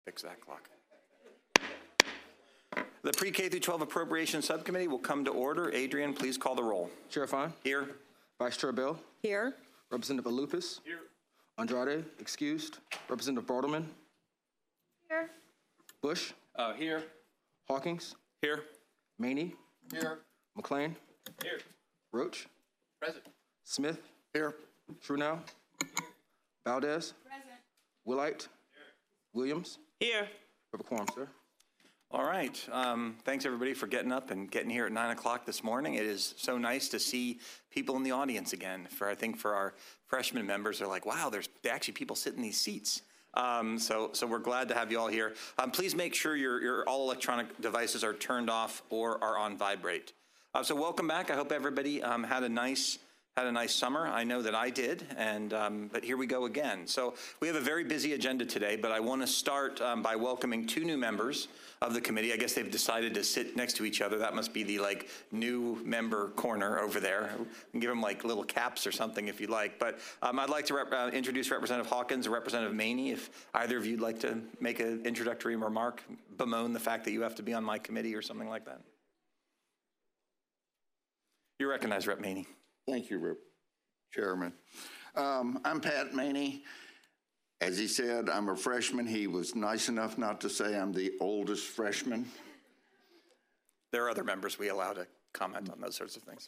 Fix that clock. The Pre-K through 12 Appropriations Subcommittee will come to order. Adrian, please call the roll. Chair Fine. Here. Vice Chair Bell. Here. Representative Alupis. Here. Andrade, excused. Representative Bartleman. Here. Bush. Here. Hawkins. Here. Maney. Here. McLean. Here. Roach. Present. Smith. Here. Truenow. Valdez. Present. Willite. Williams. Here. We have a quorum, sir. All right. Thanks, everybody, for getting up and getting here at 9 o'clock this morning. It is so nice to see people in the audience again. I think for our freshman members, they're like, wow, there's actually people sitting in these seats. So we're glad to have you all here. Please make sure your all electronic devices are turned off or are on vibrate. So welcome back. I hope everybody had a nice summer. I know that I did, but here we go again. So we have a very busy agenda today, but I want to start by welcoming two new members of the committee. I guess they've decided to sit next to each other. That must be the new member corner over there. We can give them little caps or something if you'd like. But I'd like to introduce Representative Hawkins and Representative Maney. If either of you'd like to make an introductory remark, bemoan the fact that you have to be on my committee or something like that. You're recognized, Rep. Maney. Thank you, Rep. Chairman. I'm Pat Maney. As he said, I'm a freshman. He was nice enough not to say I'm the oldest freshman. There are other members we allow to comment on those sorts of things.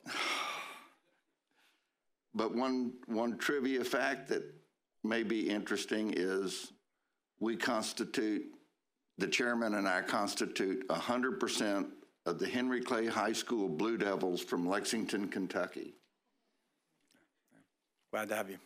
But one trivia fact that may be interesting is the chairman and I constitute 100% of the Henry Clay High School Blue Devils from Lexington, Kentucky. Glad to have you.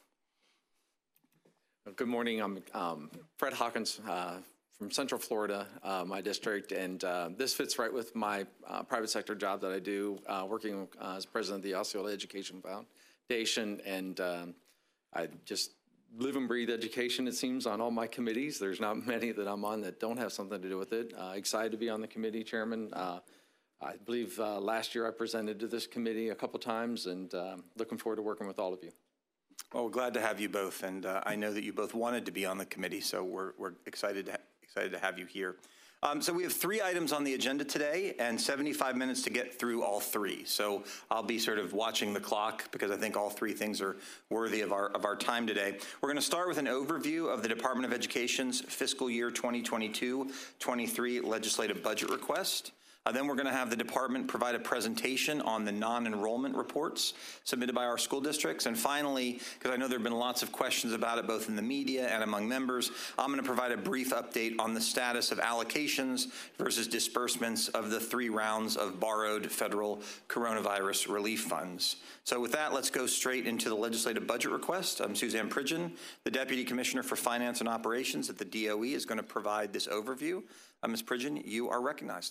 Good morning. I'm Fred Hawkins from Central Florida, my district, and this fits right with my private sector job that I do, working as president of the Osceola Education Foundation, and I just live and breathe education, it seems, on all my committees. There's not many that I'm on that don't have something to do with it. Excited to be on the committee, Chairman. I believe last year I presented to this committee a couple times, and looking forward to working with all of you. Well, we're glad to have you both, and I know that you both wanted to be on the committee, so we're excited to have you here. So we have 3 items on the agenda today and 75 minutes to get through all 3. So I'll be sort of watching the clock because I think all 3 things are worthy of our time today. We're going to start with an overview of the Department of Education's fiscal year 2022-23 legislative budget request. Then we're going to have the department provide a presentation on the non-enrollment reports submitted by our school districts. And finally, because I know there have been lots of questions about it both in the media and among members, I'm going to provide a brief update on the status of allocations versus disbursements of the 3 rounds of borrowed federal coronavirus relief funds. So with that, let's go straight into the legislative budget request. Suzanne Pridgeon, the Deputy Commissioner for Finance and Operations at the DOE, is going to provide this overview. Ms. Pridgeon, you are recognized.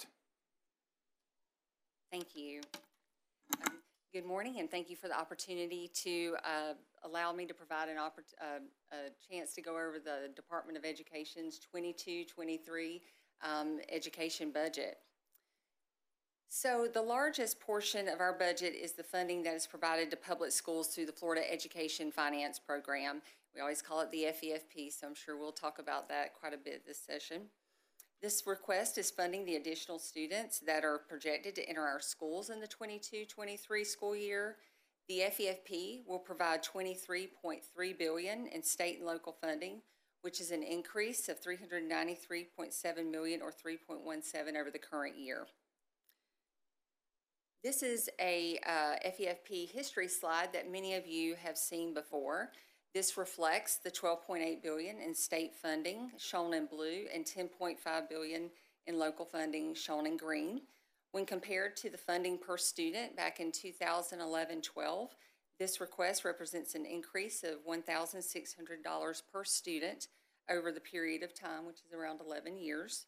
Thank you. Good morning, and thank you for the opportunity to allow me to provide a chance to go over the Department of Education's 22-23 education budget. So the largest portion of our budget is the funding that is provided to public schools through the Florida Education Finance Program. We always call it the FEFP, so I'm sure we'll talk about that quite a bit this session. This request is funding the additional students that are projected to enter our schools in the 22-23 school year. The FEFP will provide $23.3 billion in state and local funding, which is an increase of $393.7 million or 3.17 over the current year. This is a FEFP history slide that many of you have seen before. This reflects the $12.8 billion in state funding shown in blue and $10.5 billion in local funding shown in green. When compared to the funding per student back in 2011-12, this request represents an increase of $1,600 per student over the period of time, which is around 11 years.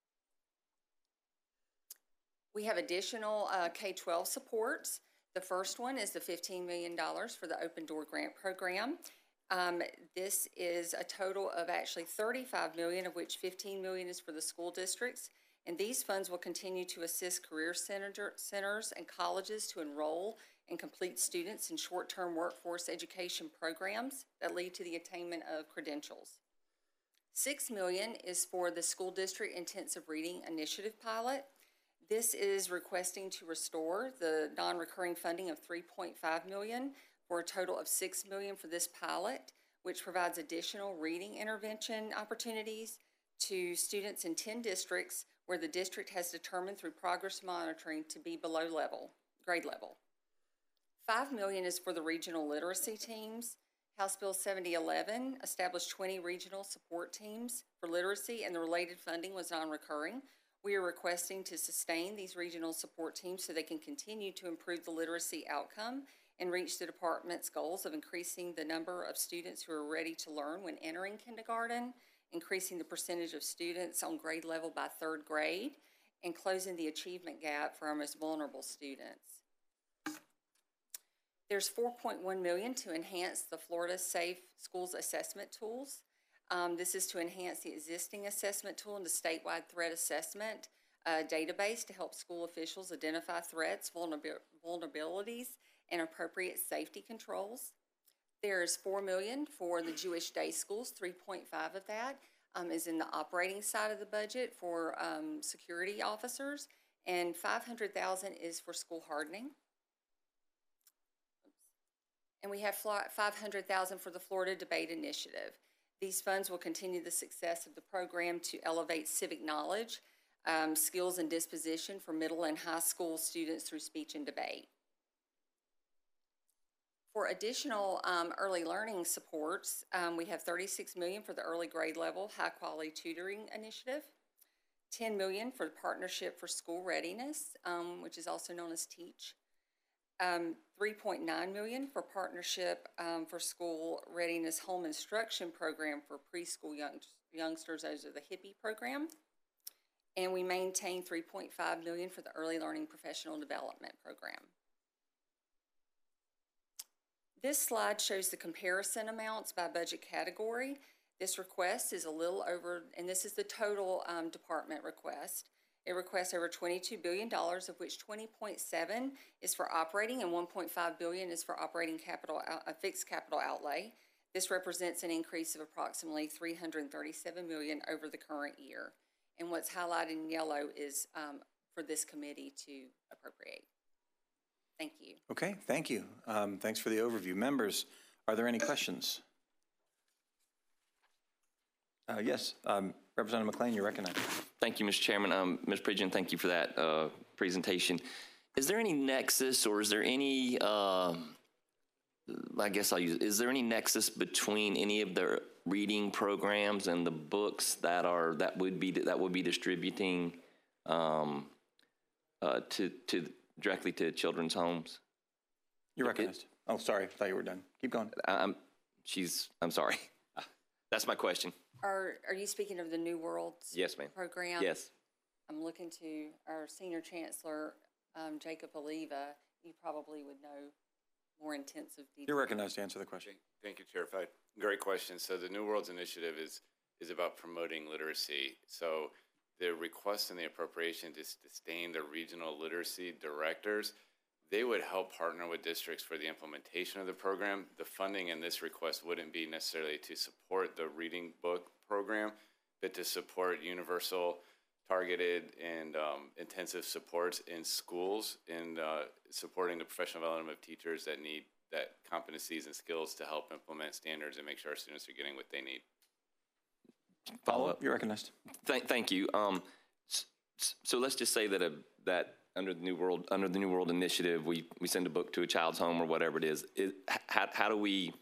We have additional K-12 supports. The first one is the $15 million for the Open Door Grant Program. This is a total of actually $35 million, of which $15 million is for the school districts. And these funds will continue to assist career centers and colleges to enroll and complete students in short-term workforce education programs that lead to the attainment of credentials. $6 million is for the School District Intensive Reading Initiative Pilot. This is requesting to restore the non-recurring funding of $3.5 million for a total of $6 million for this pilot, which provides additional reading intervention opportunities to students in 10 districts where the district has determined through progress monitoring to be below grade level. $5 million is for the regional literacy teams. House Bill 7011 established 20 regional support teams for literacy, and the related funding was non-recurring. We are requesting to sustain these regional support teams so they can continue to improve the literacy outcome and reach the department's goals of increasing the number of students who are ready to learn when entering kindergarten, increasing the percentage of students on grade level by 3rd grade, and closing the achievement gap for our most vulnerable students. There's $4.1 million to enhance the Florida Safe Schools assessment tools. This is to enhance the existing assessment tool and the statewide threat assessment database to help school officials identify threats, vulnerabilities, and appropriate safety controls. There's $4 million for the Jewish day schools. 3.5 of that is in the operating side of the budget for security officers, and $500,000 is for school hardening. And we have $500,000 for the Florida Debate Initiative. These funds will continue the success of the program to elevate civic knowledge, skills, and disposition for middle and high school students through speech and debate. For additional early learning supports, we have $36 million for the early grade level high quality tutoring initiative, $10 million for the Partnership for School Readiness, which is also known as TEACH, $3.9 million for Partnership for School Readiness Home Instruction Program for preschool youngsters, those are the HIPPY program, and we maintain $3.5 million for the Early Learning Professional Development Program. This slide shows the comparison amounts by budget category. This request is a little over, and this is the total department request. It requests over $22 billion, of which 20.7 is for operating and 1.5 billion is for operating capital, fixed capital outlay. This represents an increase of approximately $337 million over the current year. And what's highlighted in yellow is for this committee to appropriate. Thank you. Okay, thank you. Thanks for the overview. Members, are there any questions? Yes, Representative McLean, you're recognized. Thank you, Mr. Chairman. Ms. Pridgeon, thank you for that presentation. Is there any nexus, or is there any, I guess I'll use, is there any nexus between any of the reading programs and the books that would be distributing directly to children's homes? You're recognized. Oh, sorry, I thought you were done. Keep going. I'm sorry. That's my question. Are you speaking of the New Worlds Yes, ma'am. program? Yes. I'm looking to our Senior Chancellor, Jacob Oliva. You probably would know more intensive details. You're recognized to answer the question. Thank you, Chair. Great question. So the New Worlds Initiative is about promoting literacy. So the request and the appropriation to sustain the regional literacy directors, they would help partner with districts for the implementation of the program. The funding in this request wouldn't be necessarily to support the reading book program, but to support universal, targeted, and intensive supports in schools and supporting the professional development of teachers that need that competencies and skills to help implement standards and make sure our students are getting what they need. Follow up. You're recognized. Thank you. So let's just say that under the New World Initiative, we send a book to a child's home or whatever it is. How do we?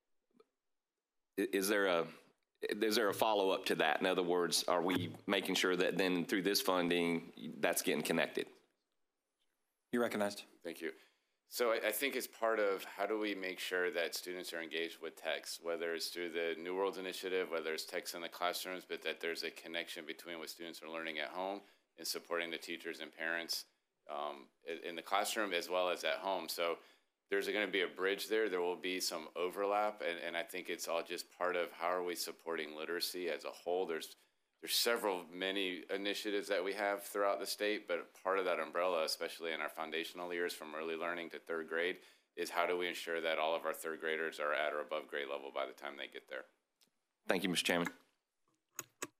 Is there a follow up to that? In other words, are we making sure that then through this funding that's getting connected? You're recognized. Thank you. So I think it's part of how do we make sure that students are engaged with text, whether it's through the New Worlds Initiative, whether it's text in the classrooms, but that there's a connection between what students are learning at home and supporting the teachers and parents in the classroom as well as at home. So there's going to be a bridge there. There will be some overlap, and I think it's all just part of how are we supporting literacy as a whole. There's many initiatives that we have throughout the state, but part of that umbrella, especially in our foundational years from early learning to 3rd grade, is how do we ensure that all of our 3rd graders are at or above grade level by the time they get there. Thank you, Mr. Chairman.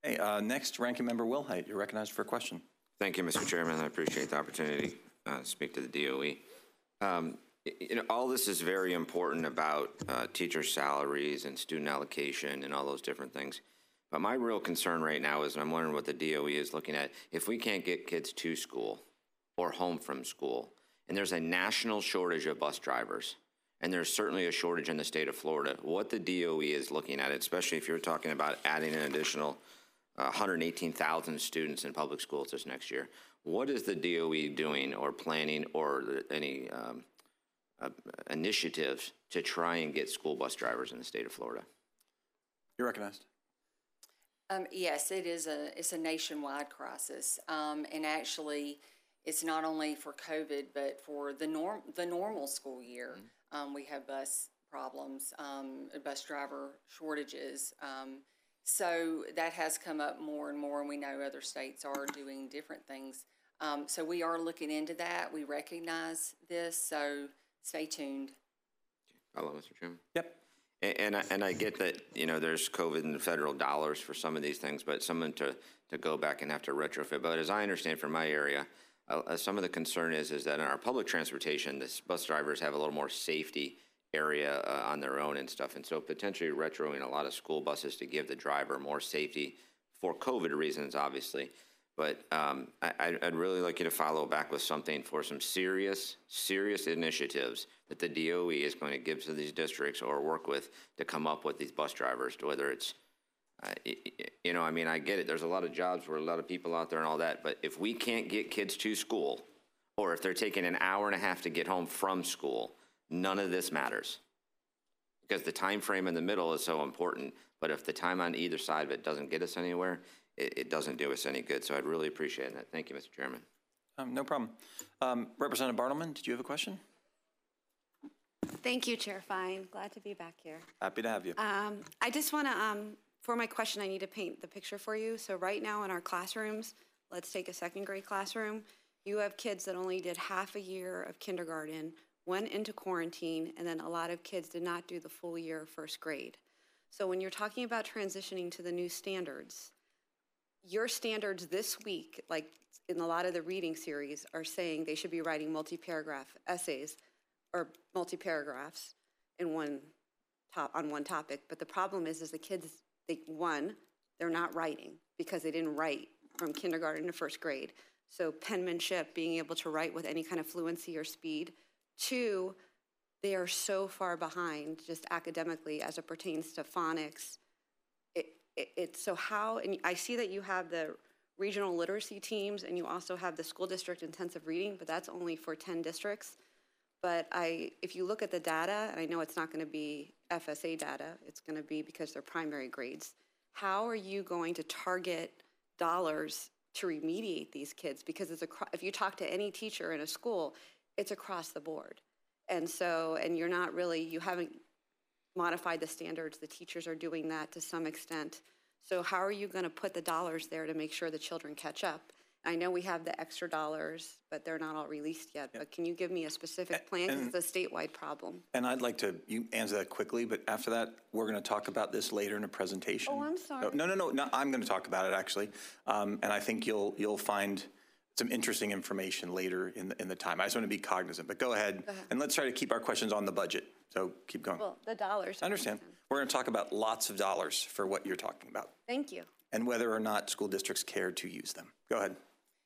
Hey, next, Ranking Member Wilhite, you're recognized for a question. Thank you, Mr. Chairman. I appreciate the opportunity to speak to the DOE. All this is very important about teacher salaries and student allocation and all those different things. But my real concern right now is, and I'm wondering what the DOE is looking at, if we can't get kids to school or home from school, and there's a national shortage of bus drivers, and there's certainly a shortage in the state of Florida, what the DOE is looking at, especially if you're talking about adding an additional 118,000 students in public schools this next year. What is the DOE doing or planning or any initiatives to try and get school bus drivers in the state of Florida? You're recognized. Yes, it's a nationwide crisis. And actually, it's not only for COVID, but for the normal school year. We have bus problems, bus driver shortages. So that has come up more and more, and we know other states are doing different things. So we are looking into that. We recognize this, so stay tuned. Follow, Mr. Chairman? Yep. And I get that, there's COVID and federal dollars for some of these things, but someone to go back and have to retrofit. But as I understand from my area, some of the concern is that in our public transportation, the bus drivers have a little more safety area on their own and stuff. And so potentially retroing a lot of school buses to give the driver more safety for COVID reasons, obviously. But I'd really like you to follow back with something for some serious initiatives that the DOE is going to give to these districts or work with to come up with these bus drivers, whether it's, I get it. There's a lot of jobs where a lot of people out there and all that. But if we can't get kids to school, or if they're taking an hour and a half to get home from school, none of this matters, because the time frame in the middle is so important. But if the time on either side of it doesn't get us anywhere, it doesn't do us any good. So I'd really appreciate that. Thank you, Mr. Chairman. No problem. Representative Bartleman, did you have a question? Thank you, Chair Fine. Glad to be back here. Happy to have you. I just want to, for my question, I need to paint the picture for you. So right now in our classrooms, let's take a second grade classroom. You have kids that only did half a year of kindergarten, went into quarantine, and then a lot of kids did not do the full year of first grade. So when you're talking about transitioning to the new standards, your standards this week, like in a lot of the reading series, are saying they should be writing multi-paragraph essays or multi-paragraphs in on one topic. But the problem is the kids, they're not writing because they didn't write from kindergarten to first grade. So penmanship, being able to write with any kind of fluency or speed. 2, they are so far behind just academically as it pertains to phonics. So how, and I see that you have the regional literacy teams and you also have the school district intensive reading, but that's only for 10 districts. But if you look at the data, and I know it's not going to be FSA data, it's going to be because they're primary grades, how are you going to target dollars to remediate these kids? Because if you talk to any teacher in a school, it's across the board. And so, and you haven't modified the standards. The teachers are doing that to some extent. So how are you going to put the dollars there to make sure the children catch up? I know we have the extra dollars, but they're not all released yet. But can you give me a specific plan? Because it's a statewide problem. And I'd like to, you answer that quickly, but after that, we're going to talk about this later in a presentation. Oh, I'm sorry. No, I'm going to talk about it actually. And I think you'll find some interesting information later in the time. I just want to be cognizant, but go ahead. And let's try to keep our questions on the budget. So keep going. Well, the dollars. I understand. We're going to talk about lots of dollars for what you're talking about. Thank you. And whether or not school districts care to use them. Go ahead.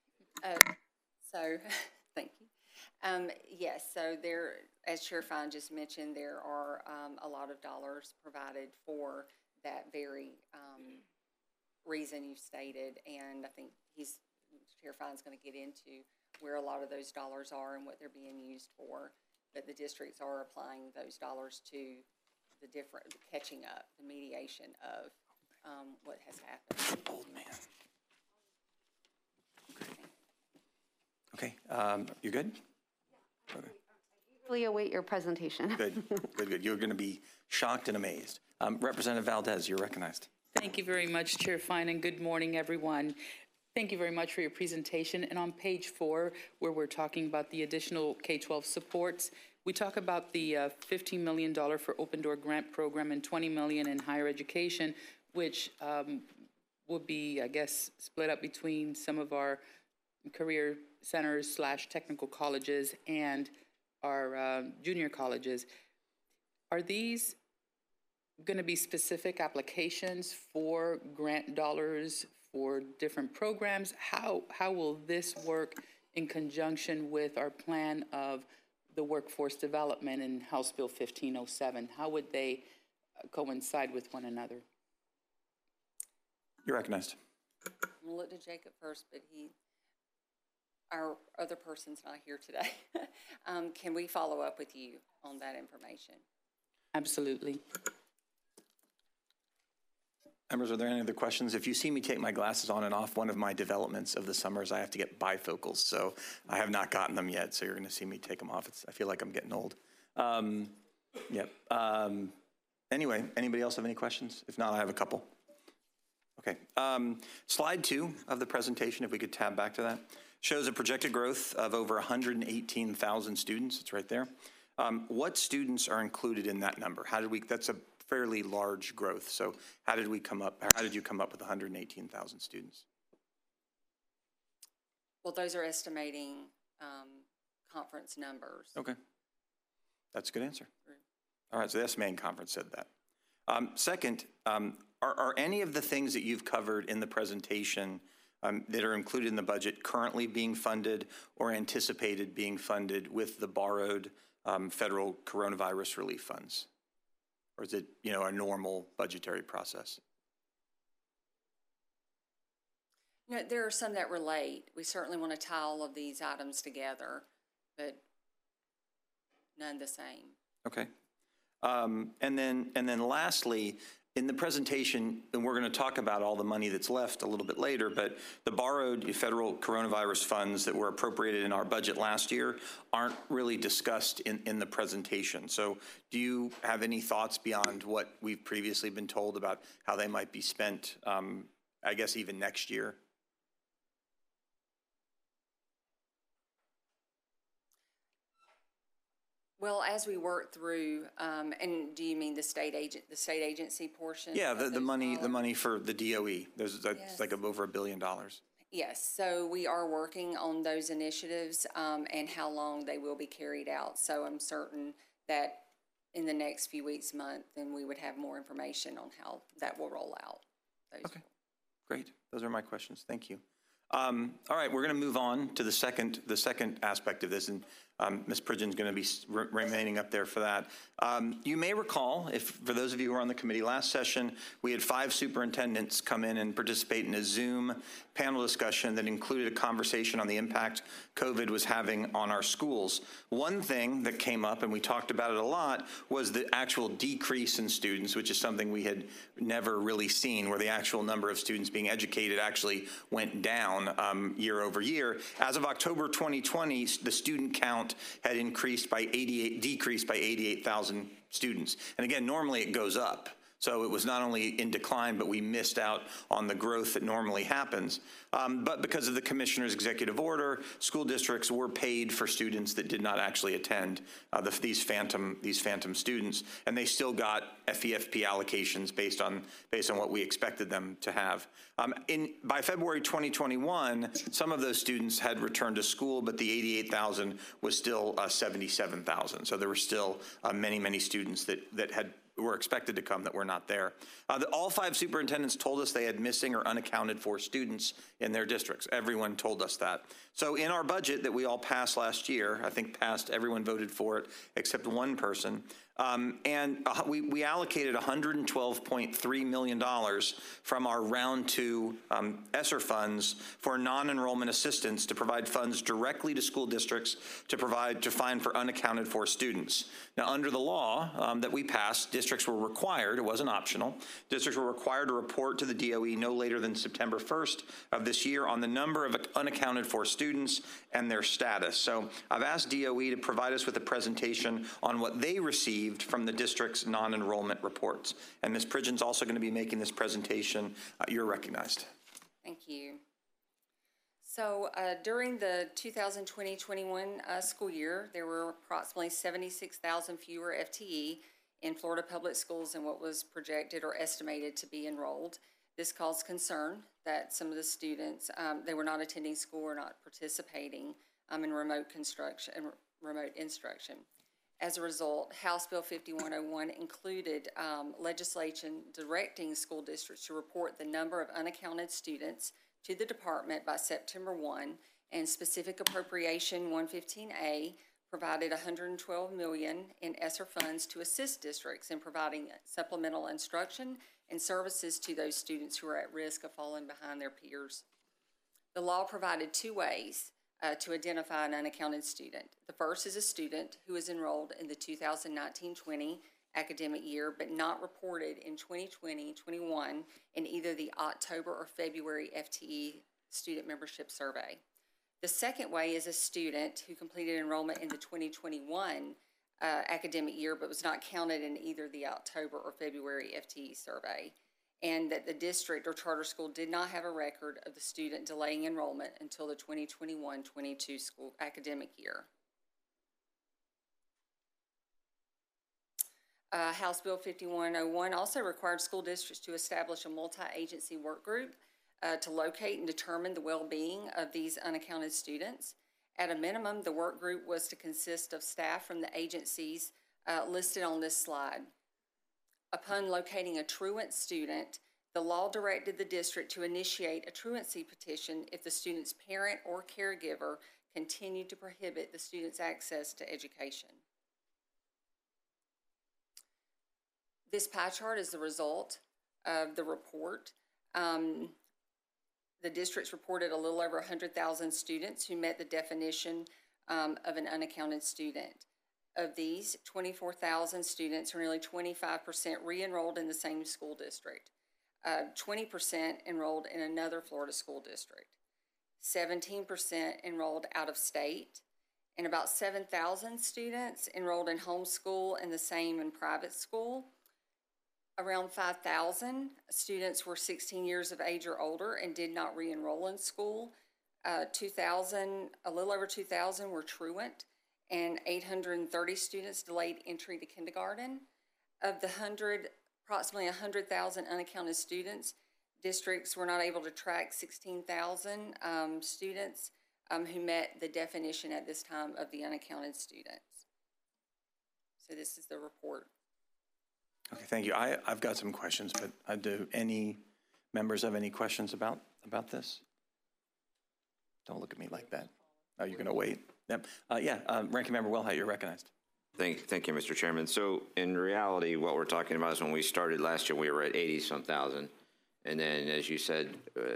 Thank you. Yes, so there, as Chair Fine just mentioned, there are a lot of dollars provided for that very reason you stated, and I think Chair Fine's going to get into where a lot of those dollars are and what they're being used for, but the districts are applying those dollars to the catching up, the mediation of what has happened. Old man. Okay, you good? Okay. Really await your presentation. Good. You're going to be shocked and amazed. Representative Valdez, you're recognized. Thank you very much, Chair Fine, and good morning, everyone. Thank you very much for your presentation. And on page 4, where we're talking about the additional K-12 supports, we talk about the $15 million for Open Door Grant Program and $20 million in higher education, which will be, I guess, split up between some of our career centers / technical colleges and our junior colleges. Are these going to be specific applications for grant dollars for different programs? How will this work in conjunction with our plan of the workforce development in House Bill 1507? How would they coincide with one another? You're recognized. I'm going to look to Jacob first, but our other person's not here today. Can we follow up with you on that information? Absolutely. Members, are there any other questions? If you see me take my glasses on and off, one of my developments of the summer is I have to get bifocals, so I have not gotten them yet, so you're going to see me take them off. I feel like I'm getting old. Yep. Anyway, anybody else have any questions? If not, I have a couple. Okay. Slide 2 of the presentation, if we could tab back to that, shows a projected growth of over 118,000 students. It's right there. What students are included in that number? That's a fairly large growth. So how did you come up with 118,000 students? Well, those are estimating conference numbers. Okay. That's a good answer. All right, so the estimating conference said that. Second, are any of the things that you've covered in the presentation that are included in the budget currently being funded or anticipated being funded with the borrowed federal coronavirus relief funds? Or is it, a normal budgetary process? No, there are some that relate. We certainly want to tie all of these items together, but none the same. Okay. And then lastly, in the presentation, and we're going to talk about all the money that's left a little bit later, but the borrowed federal coronavirus funds that were appropriated in our budget last year aren't really discussed in the presentation. So do you have any thoughts beyond what we've previously been told about how they might be spent, I guess, even next year? Well, as we work through, and do you mean the state agency portion? Yeah, of the those money dollars? for the DOE. That's Yes. like over $1 billion. Yes, so we are working on those initiatives and how long they will be carried out. So I'm certain that in the next few weeks, month, then we would have more information on how that will roll out. Okay, great. Those are my questions. Thank you. All right, we're going to move on to the second aspect of this, and Ms. Pridgeon's going to be remaining up there for that. You may recall, for those of you who were on the committee last session, we had 5 superintendents come in and participate in a Zoom panel discussion that included a conversation on the impact COVID was having on our schools. One thing that came up, and we talked about it a lot, was the actual decrease in students, which is something we had never really seen, where the actual number of students being educated actually went down year over year. As of October 2020, the student count had decreased by 88,000 students. And again, normally it goes up. So it was not only in decline, but we missed out on the growth that normally happens. But because of the commissioner's executive order, school districts were paid for students that did not actually attend, these phantom students, and they still got FEFP allocations based on what we expected them to have. By February 2021, some of those students had returned to school, but the 88,000 was still 77,000. So there were still many students that were expected to come that were not there. All 5 superintendents told us they had missing or unaccounted for students in their districts. Everyone told us that. So in our budget that we all passed last year, I think everyone voted for it except one person, and we allocated $112.3 million from our round 2 ESSER funds for non-enrollment assistance to provide funds directly to school districts to find for unaccounted for students. Now, under the law that we passed, districts were required, it wasn't optional, districts were required to report to the DOE no later than September 1st of this year on the number of unaccounted for students and their status. So I've asked DOE to provide us with a presentation on what they received from the district's non-enrollment reports. And Ms. Pridgeon's also going to be making this presentation. You're recognized. Thank you. So during the 2020-21 school year, there were approximately 76,000 fewer FTE in Florida public schools than what was projected or estimated to be enrolled. This caused concern that some of the students, they were not attending school or not participating in remote instruction. As a result, House Bill 5101 included legislation directing school districts to report the number of unaccounted students to the department by September 1, and specific appropriation 115A provided $112 million in ESSER funds to assist districts in providing supplemental instruction and services to those students who are at risk of falling behind their peers. The law provided two ways to identify an unaccounted student. The first is a student who is enrolled in the 2019-20 academic year but not reported in 2020-21 in either the October or February FTE student membership survey. The second way is a student who completed enrollment in the 2021 academic year but was not counted in either the October or February FTE survey, and that the district or charter school did not have a record of the student delaying enrollment until the 2021-22 school academic year. House Bill 5101 also required school districts to establish a multi-agency work group to locate and determine the well-being of these unaccounted students. At a minimum, the work group was to consist of staff from the agencies listed on this slide. Upon locating a truant student, the law directed the district to initiate a truancy petition if the student's parent or caregiver continued to prohibit the student's access to education. This pie chart is the result of the report. The districts reported a little over 100,000 students who met the definition of an unaccounted student. Of these, 24,000 students, or nearly 25%, re-enrolled in the same school district. 20% enrolled in another Florida school district. 17% enrolled out of state, and about 7,000 students enrolled in homeschool and the same in private school. Around 5,000 students were 16 years of age or older and did not re-enroll in school. A little over 2,000 were truant, and 830 students delayed entry to kindergarten. Of the approximately 100,000 unaccounted students, districts were not able to track 16,000 students who met the definition at this time of the unaccounted students. So this is the report. Okay, thank you. I've got some questions, but do any members have any questions about this? Don't look at me like that. Oh, you're going to wait? Yep. Ranking Member Wilhite, you're recognized. Thank you, Mr. Chairman. So in reality, what we're talking about is when we started last year, we were at 80-some thousand. And then, as you said,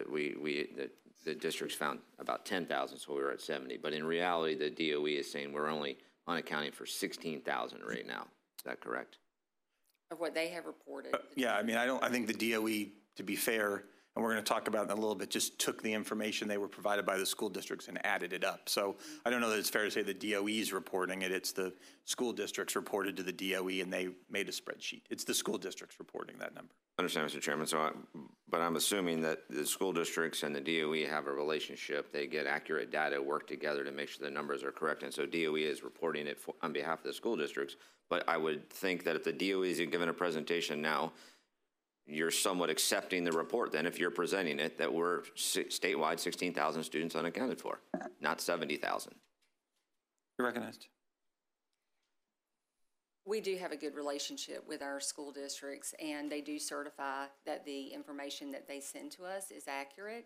the districts found about 10,000, so we were at 70. But in reality, the DOE is saying we're only unaccounting for 16,000 right now. Is that correct? Of what they have reported. I think the DOE, to be fair, and we're going to talk about it in a little bit, just took the information they were provided by the school districts and added it up. So I don't know that it's fair to say the DOE is reporting it. It's the school districts reported to the DOE, and they made a spreadsheet. It's the school districts reporting that number. I understand, Mr. Chairman. But I'm assuming that the school districts and the DOE have a relationship. They get accurate data, work together to make sure the numbers are correct. And so DOE is reporting it on behalf of the school districts. But I would think that if the DOE is given a presentation now, you're somewhat accepting the report then if you're presenting it that we're statewide 16,000 students unaccounted for, not 70,000. You're recognized. We do have a good relationship with our school districts, and they do certify that the information that they send to us is accurate.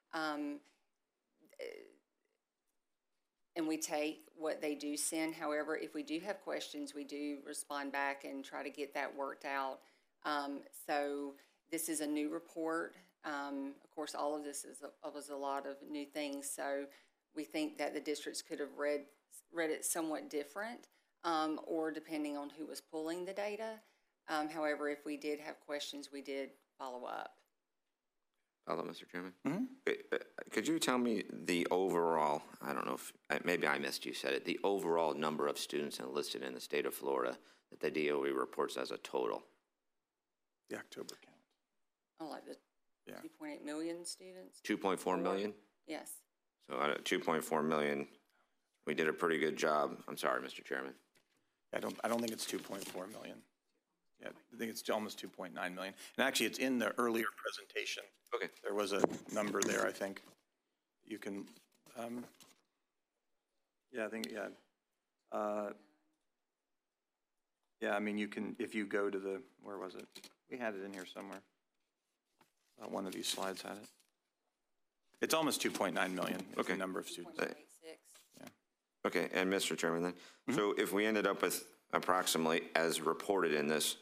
And we take what they do send. However, if we do have questions, we do respond back and try to get that worked out. So this is a new report. Of course, all of this was a lot of new things. So we think that the districts could have read it somewhat different, or depending on who was pulling the data. However, if we did have questions, we did follow up. Follow, Mr. Chairman? Mm-hmm. Could you tell me the overall, I don't know if, maybe I missed you said it, the overall number of students enlisted in the state of Florida that the DOE reports as a total? The October count. Oh, like the 2.8 million students? 2.4 million? Yes. So out of 2.4 million, we did a pretty good job. I'm sorry, Mr. Chairman. I don't think it's 2.4 million. Yeah, I think it's almost 2.9 million. And actually, it's in the earlier presentation. Okay. There was a number there, I think. You can, yeah, I think, yeah. Yeah, I mean, you can, if you go to the, where was it? We had it in here somewhere. One of these slides had it. It's almost 2.9 million is Okay. the number of students. 0.86. Okay, and Mr. Chairman then, so if we ended up with approximately, as reported in this,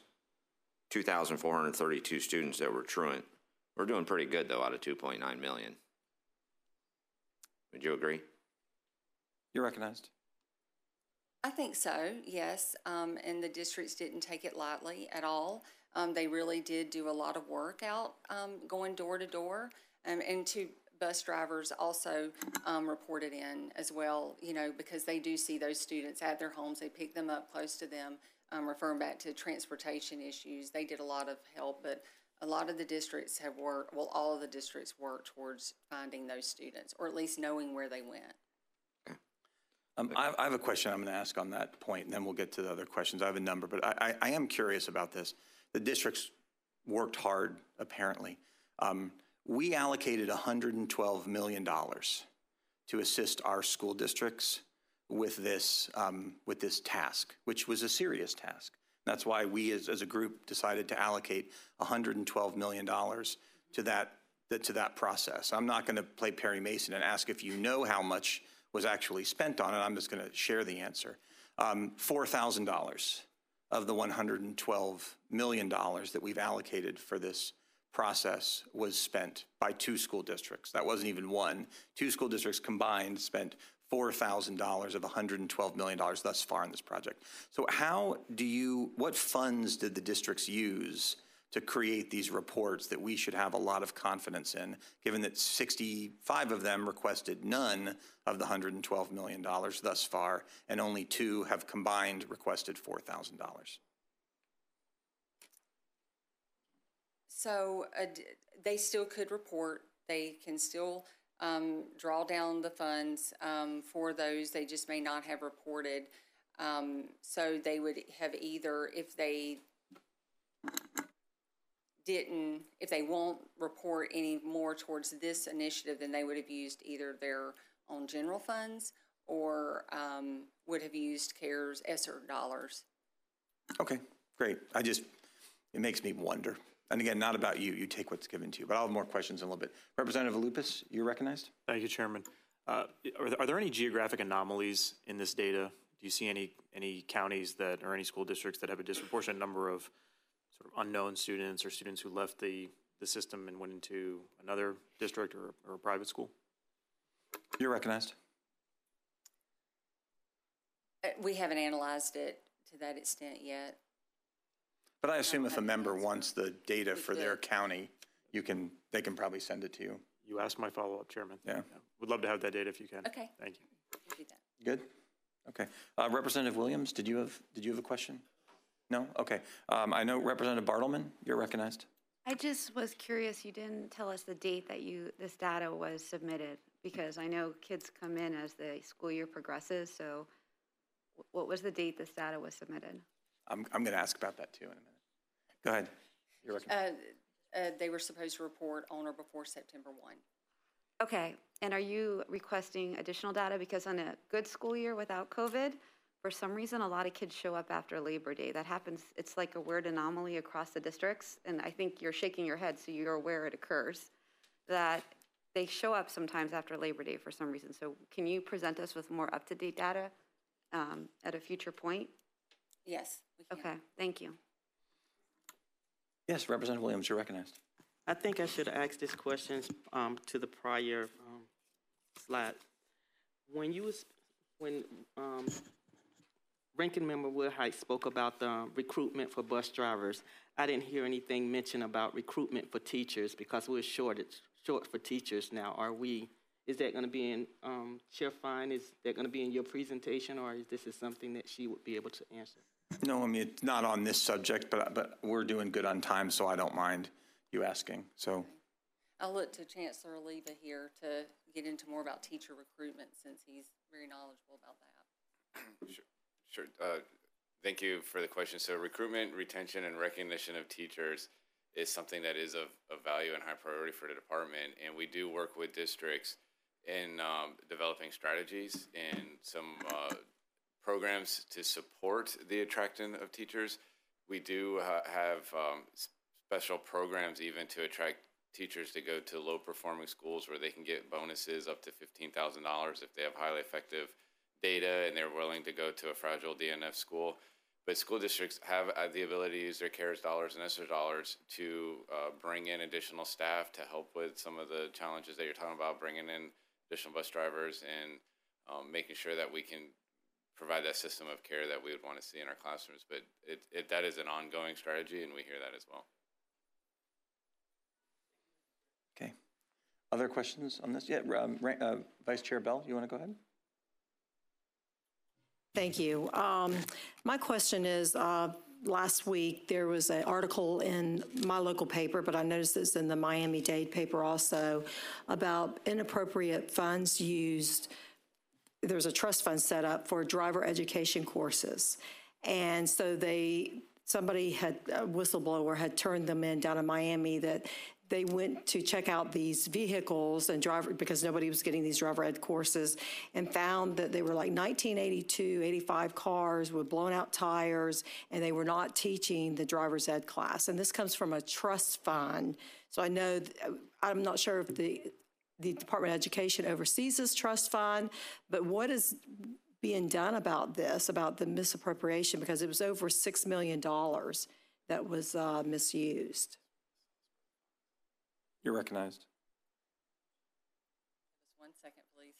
2,432 students that were truant, we're doing pretty good though out of 2.9 million. Would you agree? You're recognized. I think so, yes. And the districts didn't take it lightly at all. They really did do a lot of work out going door to door. And two bus drivers also reported in as well, you know, because they do see those students at their homes. They pick them up close to them, referring back to transportation issues. They did a lot of help, but a lot of the districts have worked, well, all of the districts worked towards finding those students, or at least knowing where they went. I have a question I'm going to ask on that point, and then we'll get to the other questions. I have a number, but I am curious about this. The districts worked hard, apparently. We allocated $112 million to assist our school districts with this task, which was a serious task. That's why we, as a group, decided to allocate $112 million to that process. I'm not going to play Perry Mason and ask if you know how much was actually spent on it. I'm just going to share the answer. $4,000 of the $112 million that we've allocated for this process was spent by two school districts. That wasn't even one. Two school districts combined spent $4,000 of $112 million thus far in this project. So what funds did the districts use to create these reports that we should have a lot of confidence in, given that 65 of them requested none of the $112 million thus far, and only two have combined requested $4,000? So they still could report. They can still draw down the funds for those. They just may not have reported. So they would have either, if they won't report any more towards this initiative, then they would have used either their own general funds or would have used CARES ESSER dollars. Okay, great. It makes me wonder. And again, not about you. You take what's given to you. But I'll have more questions in a little bit. Representative Lupus, you're recognized. Thank you, Chairman. Are there any geographic anomalies in this data? Do you see any counties or any school districts that have a disproportionate number of sort of unknown students or students who left the system and went into another district or a private school? You're recognized. We haven't analyzed it to that extent yet. But I assume if a member wants the data for their county, they can probably send it to you. You asked my follow-up, Chairman. Yeah. Would love to have that data if you can. Okay. Thank you. We'll do that. Good? Okay. Representative Williams, did you have a question? No? Okay. I know Representative Bartleman, you're recognized. I just was curious, you didn't tell us the date that this data was submitted, because I know kids come in as the school year progresses, so what was the date this data was submitted? I'm going to ask about that too in a minute. Go ahead. You're recognized. They were supposed to report on or before September 1. Okay, and are you requesting additional data? Because on a good school year without COVID, for some reason, a lot of kids show up after Labor Day. That happens, it's like a weird anomaly across the districts, and I think you're shaking your head so you're aware it occurs, that they show up sometimes after Labor Day for some reason. So can you present us with more up-to-date data at a future point? Yes, we can. Okay, thank you. Yes, Representative Williams, you're recognized. I think I should have asked this question to the prior slide. When Ranking Member Woodhite spoke about the recruitment for bus drivers, I didn't hear anything mentioned about recruitment for teachers, because we're short for teachers now. Is that going to be in, Chair Fine, is that going to be in your presentation, or is this something that she would be able to answer? No, I mean, it's not on this subject, but we're doing good on time, so I don't mind you asking. So I'll look to Chancellor Oliva here to get into more about teacher recruitment, since he's very knowledgeable about that. Sure. Thank you for the question. So recruitment, retention, and recognition of teachers is something that is of value and high priority for the department. And we do work with districts in developing strategies and some programs to support the attraction of teachers. We do have special programs even to attract teachers to go to low-performing schools where they can get bonuses up to $15,000 if they have highly effective data and they're willing to go to a fragile DNF school. But school districts have the ability to use their CARES dollars and ESSER dollars to bring in additional staff to help with some of the challenges that you're talking about, bringing in additional bus drivers and making sure that we can provide that system of care that we would want to see in our classrooms. But that is an ongoing strategy, and we hear that as well. Okay. Other questions on this? Yeah, Vice Chair Bell, you want to go ahead? Thank you. My question is, last week there was an article in my local paper, but I noticed it's in the Miami-Dade paper also, about inappropriate funds used. There's a trust fund set up for driver education courses. And so somebody had, a whistleblower had turned them in down in Miami that they went to check out these vehicles and because nobody was getting these driver ed courses, and found that they were like 1982, 85 cars with blown out tires, and they were not teaching the driver's ed class. And this comes from a trust fund. So I know, I'm not sure if the Department of Education oversees this trust fund, but what is being done about this, about the misappropriation? Because it was over $6 million that was misused. You're recognized. Just 1 second, please.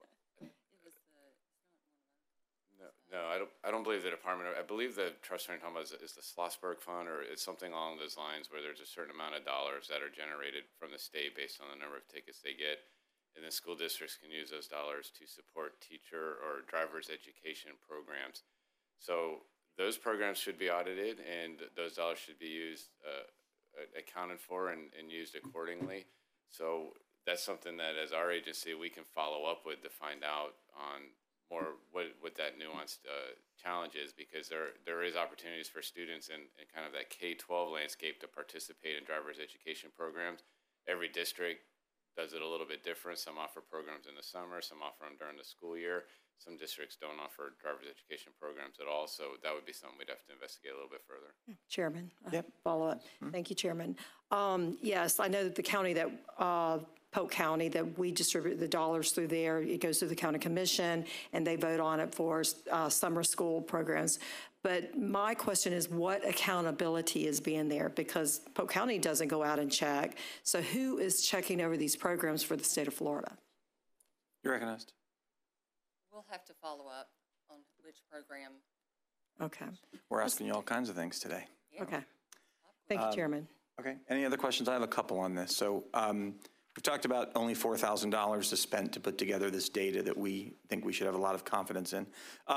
No, I don't believe the department. I believe the trust fund you're talking about is the Schlossberg Fund, or it's something along those lines where there's a certain amount of dollars that are generated from the state based on the number of tickets they get, and the school districts can use those dollars to support teacher or driver's education programs. So those programs should be audited, and those dollars should be used, accounted for and used accordingly. So that's something that as our agency we can follow up with to find out on more what that nuanced challenge is, because there is opportunities for students in kind of that K-12 landscape to participate in driver's education programs. Every district does it a little bit different. Some offer programs in the summer, some offer them during the school year. Some districts don't offer driver's education programs at all, so that would be something we'd have to investigate a little bit further. Chairman, Yep. follow up. Thank you, Chairman. Yes, I know that the county that, Polk County, that we distribute the dollars through there. It goes through the county commission, and they vote on it for summer school programs. But my question is, what accountability is being there? Because Polk County doesn't go out and check. So who is checking over these programs for the state of Florida? You're recognized. We'll have to follow up on which program. Okay. We're asking you all kinds of things today. Yeah. Okay. Thank you, Chairman. Okay. Any other questions? I have a couple on this. So we've talked about only $4,000 to spend to put together this data that we think we should have a lot of confidence in.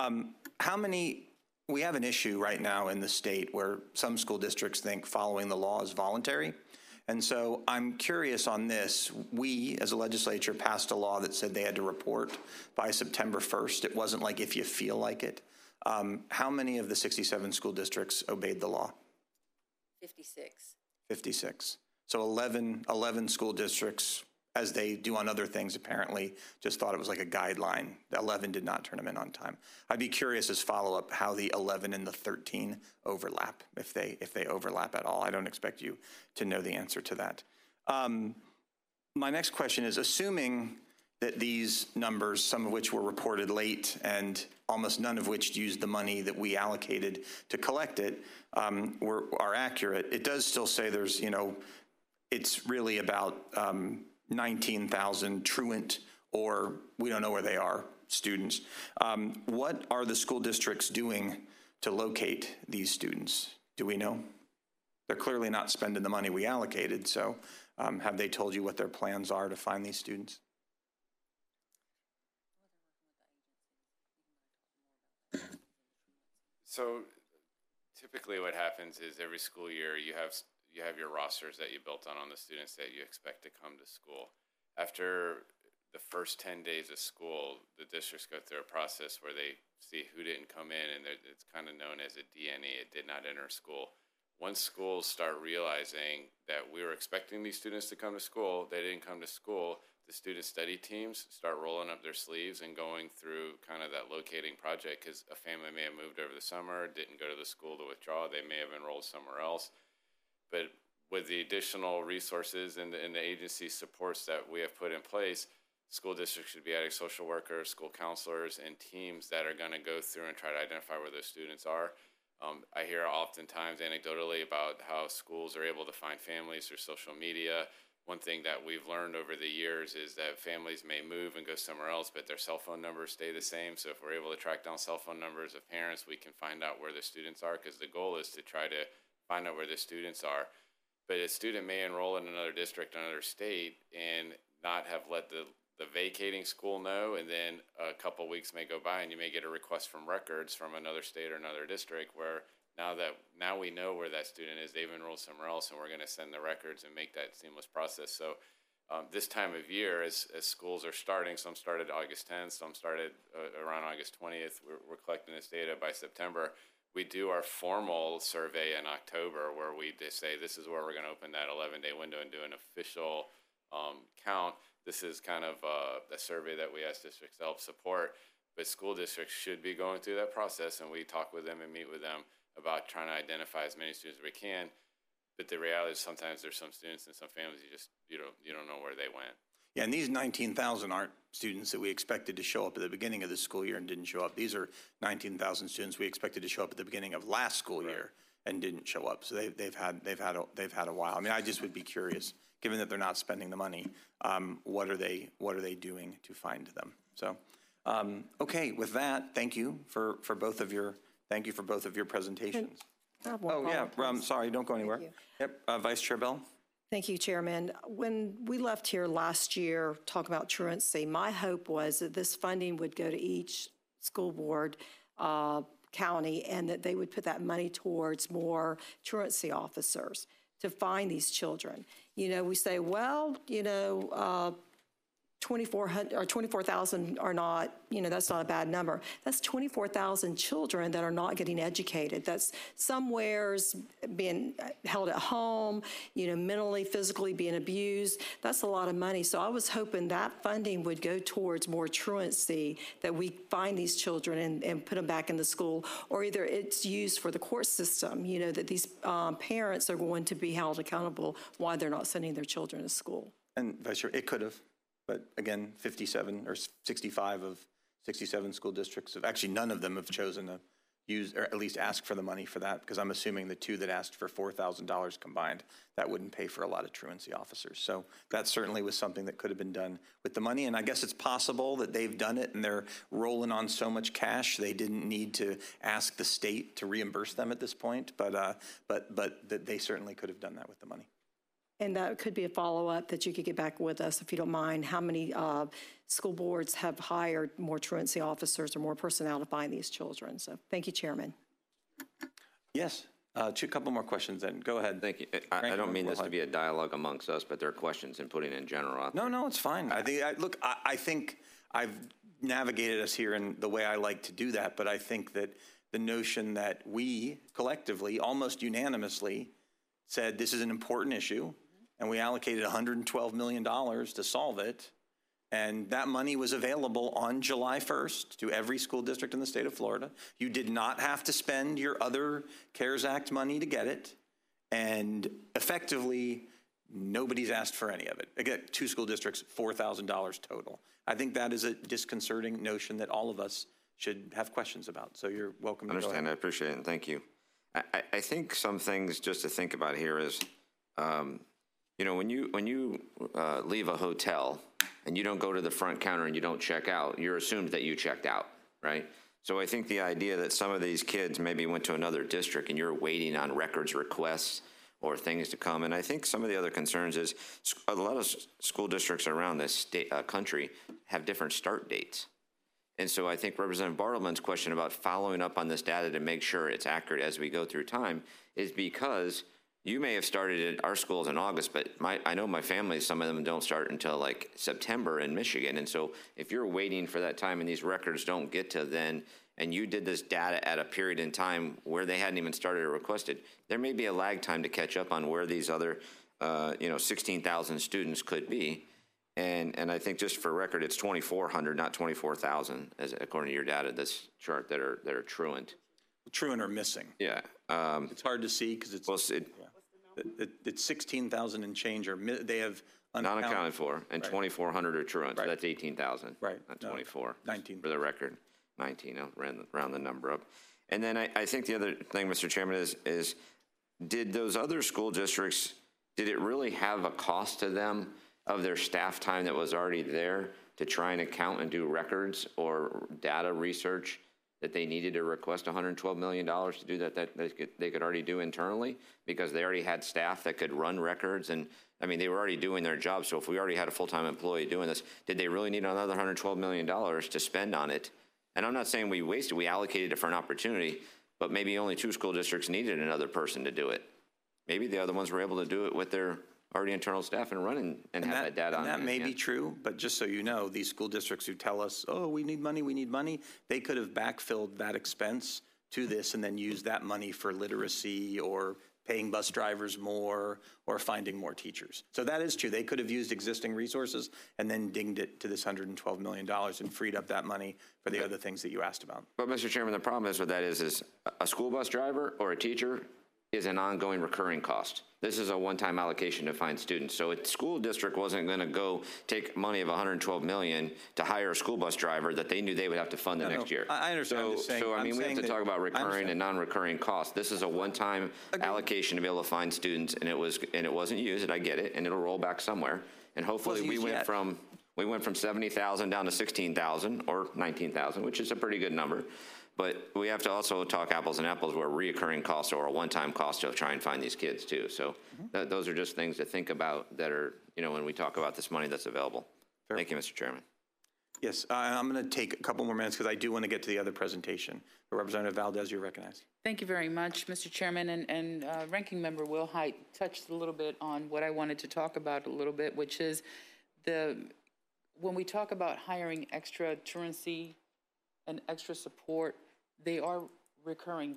We have an issue right now in the state where some school districts think following the law is voluntary. And so I'm curious on this. We, as a legislature, passed a law that said they had to report by September 1st. It wasn't like if you feel like it. How many of the 67 school districts obeyed the law? 56. 56. So 11 school districts, as they do on other things, apparently just thought it was like a guideline. The 11 did not turn them in on time. I'd be curious as follow-up how the 11 and the 13 overlap, if they overlap at all. I don't expect you to know the answer to that. My next question is, assuming that these numbers, some of which were reported late and almost none of which used the money that we allocated to collect it, are accurate, it does still say there's, it's really about 19,000 truant, or we don't know where they are, students. What are the school districts doing to locate these students? Do we know? They're clearly not spending the money we allocated, so have they told you what their plans are to find these students? So typically what happens is every school year you have your rosters that you built on the students that you expect to come to school. After the first 10 days of school, the districts go through a process where they see who didn't come in, and it's kind of known as a DNE, it did not enter school. Once schools start realizing that we were expecting these students to come to school, they didn't come to school, the student study teams start rolling up their sleeves and going through kind of that locating project, because a family may have moved over the summer, didn't go to the school to withdraw, they may have enrolled somewhere else. But with the additional resources and the agency supports that we have put in place, school districts should be adding social workers, school counselors, and teams that are going to go through and try to identify where those students are. I hear oftentimes anecdotally about how schools are able to find families through social media. One thing that we've learned over the years is that families may move and go somewhere else, but their cell phone numbers stay the same. So if we're able to track down cell phone numbers of parents, we can find out where the students are, because the goal is to try to find out where the students are. But a student may enroll in another district, another state, and not have let the vacating school know, and then a couple weeks may go by and you may get a request from records from another state or another district where now we know where that student is, they've enrolled somewhere else, and we're going to send the records and make that seamless process. So this time of year, as schools are starting, some started August 10th, some started around August 20th, we're collecting this data by September. We do our formal survey in October where we say this is where we're going to open that 11-day window and do an official count. This is kind of a survey that we ask districts to help support, but school districts should be going through that process, and we talk with them and meet with them about trying to identify as many students as we can. But the reality is sometimes there's some students and some families you don't know where they went. Yeah, and these 19,000 aren't students that we expected to show up at the beginning of the school year and didn't show up. These are 19,000 students we expected to show up at the beginning of last school year and didn't show up. So they've had a while. I mean, I just would be curious, given that they're not spending the money, what are they doing to find them? So, okay, with that, thank you for both of your presentations. Sorry, don't go anywhere. Yep, Vice Chair Bell. Thank you, Chairman. When we left here last year talking about truancy, my hope was that this funding would go to each school board, county, and that they would put that money towards more truancy officers to find these children. You know, we say, well, 2,400 or 24,000 are not, that's not a bad number. That's 24,000 children that are not getting educated. That's somewhere's being held at home, mentally, physically being abused. That's a lot of money. So I was hoping that funding would go towards more truancy, that we find these children and put them back in the school, or either it's used for the court system, that these parents are going to be held accountable why they're not sending their children to school. And Vice Chair, it could have. But again, 57 or 65 of 67 school districts actually none of them have chosen to use or at least ask for the money for that, because I'm assuming the two that asked for $4,000 combined, that wouldn't pay for a lot of truancy officers. So that certainly was something that could have been done with the money. And I guess it's possible that they've done it and they're rolling on so much cash they didn't need to ask the state to reimburse them at this point. But they certainly could have done that with the money. And that could be a follow-up that you could get back with us, if you don't mind. How many school boards have hired more truancy officers or more personnel to find these children? So thank you, Chairman. Yes, a couple more questions then. Go ahead. Thank you. I don't mean this to be a dialogue amongst us, but there are questions and putting in general. No, it's fine. I think I've navigated us here in the way I like to do that, but I think that the notion that we collectively, almost unanimously, said this is an important issue, and we allocated $112 million to solve it. And that money was available on July 1st to every school district in the state of Florida. You did not have to spend your other CARES Act money to get it. And effectively, nobody's asked for any of it. Again, two school districts, $4,000 total. I think that is a disconcerting notion that all of us should have questions about. So you're welcome to go ahead. I appreciate it, and thank you. I think some things just to think about here is, when you leave a hotel and you don't go to the front counter and you don't check out, you're assumed that you checked out, right? So I think the idea that some of these kids maybe went to another district and you're waiting on records requests or things to come. And I think some of the other concerns is a lot of school districts around this country have different start dates. And so I think Representative Bartleman's question about following up on this data to make sure it's accurate as we go through time is because you may have started at our schools in August, but I know my family, some of them don't start until like September in Michigan. And so if you're waiting for that time and these records don't get to then, and you did this data at a period in time where they hadn't even started or requested, there may be a lag time to catch up on where these other, 16,000 students could be. And I think just for record, it's 2,400, not 24,000, as according to your data, this chart that are truant. Truant or missing. Yeah. It's hard to see because it's 16,000 and change, or they have unaccounted for, and 2,400 are truant, so that's 18,000. Right. Not 24. 19. For the record, 19, I'll round the number up. And then I think the other thing, Mr. Chairman, is did those other school districts, did it really have a cost to them of their staff time that was already there to try and account and do records or data research that they needed to request $112 million to do that they could already do internally because they already had staff that could run records? And I mean, they were already doing their job. So if we already had a full-time employee doing this, did they really need another $112 million to spend on it? And I'm not saying we wasted, we allocated it for an opportunity, but maybe only 2 school districts needed another person to do it. Maybe the other ones were able to do it with their already internal staff and running and have that data on that hand. may be true, but just so you know, these school districts who tell us, oh, we need money, they could have backfilled that expense to this and then used that money for literacy or paying bus drivers more or finding more teachers. So that is true. They could have used existing resources and then dinged it to this $112 million and freed up that money for the other things that you asked about. But Mr. Chairman, the problem is with that is a school bus driver or a teacher is an ongoing recurring cost. This is a one-time allocation to find students. So a school district wasn't going to go take money of $112 million to hire a school bus driver that they knew they would have to fund the next year. I understand. So I mean, we have to talk about recurring and non-recurring costs. This is a one-time allocation to be able to find students, and it wasn't used, and I get it, and it'll roll back somewhere. And hopefully we went from 70,000 down to 16,000 or 19,000, which is a pretty good number. But we have to also talk apples and apples where reoccurring costs or a one-time cost to try and find these kids too. So those are just things to think about that are, when we talk about this money that's available. Fair. Thank you, Mr. Chairman. Yes, I'm going to take a couple more minutes because I do want to get to the other presentation. Representative Valdez, you're recognized. Thank you very much, Mr. Chairman. And Ranking Member Wilhite touched a little bit on what I wanted to talk about a little bit, which is when we talk about hiring extra truancy and extra support, they are recurring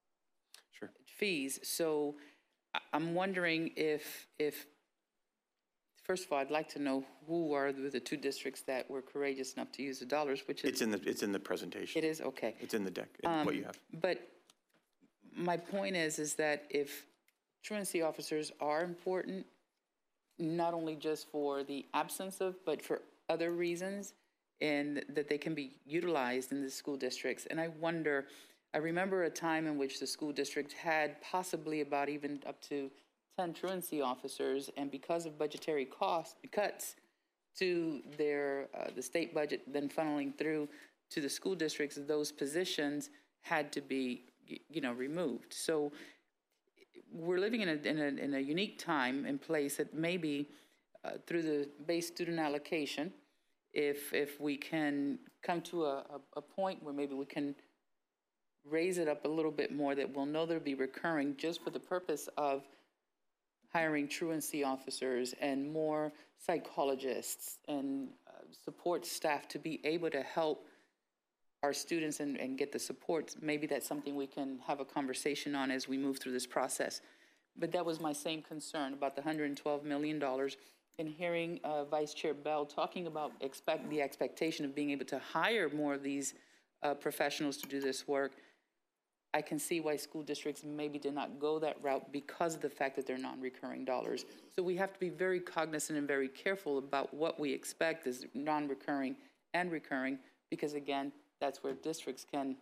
fees. So I'm wondering if first of all, I'd like to know who are the 2 districts that were courageous enough to use the dollars, which is... It's in the presentation. It is? Okay. It's in the deck, what you have. But my point is that if truancy officers are important, not only just for the absence of, but for other reasons, and that they can be utilized in the school districts. And I remember a time in which the school district had possibly about even up to 10 truancy officers, and because of budgetary cuts to the state budget then funneling through to the school districts, those positions had to be, removed. So we're living in a unique time and place that maybe through the base student allocation, if we can come to a point where maybe we can raise it up a little bit more, that we'll know there'll be recurring just for the purpose of hiring truancy officers and more psychologists and support staff to be able to help our students and get the supports. Maybe that's something we can have a conversation on as we move through this process. But that was my same concern about the $112 million. And hearing Vice Chair Bell talking about the expectation of being able to hire more of these professionals to do this work, I can see why school districts maybe did not go that route because of the fact that they're non-recurring dollars. So we have to be very cognizant and very careful about what we expect as non-recurring and recurring, because again, that's where districts can,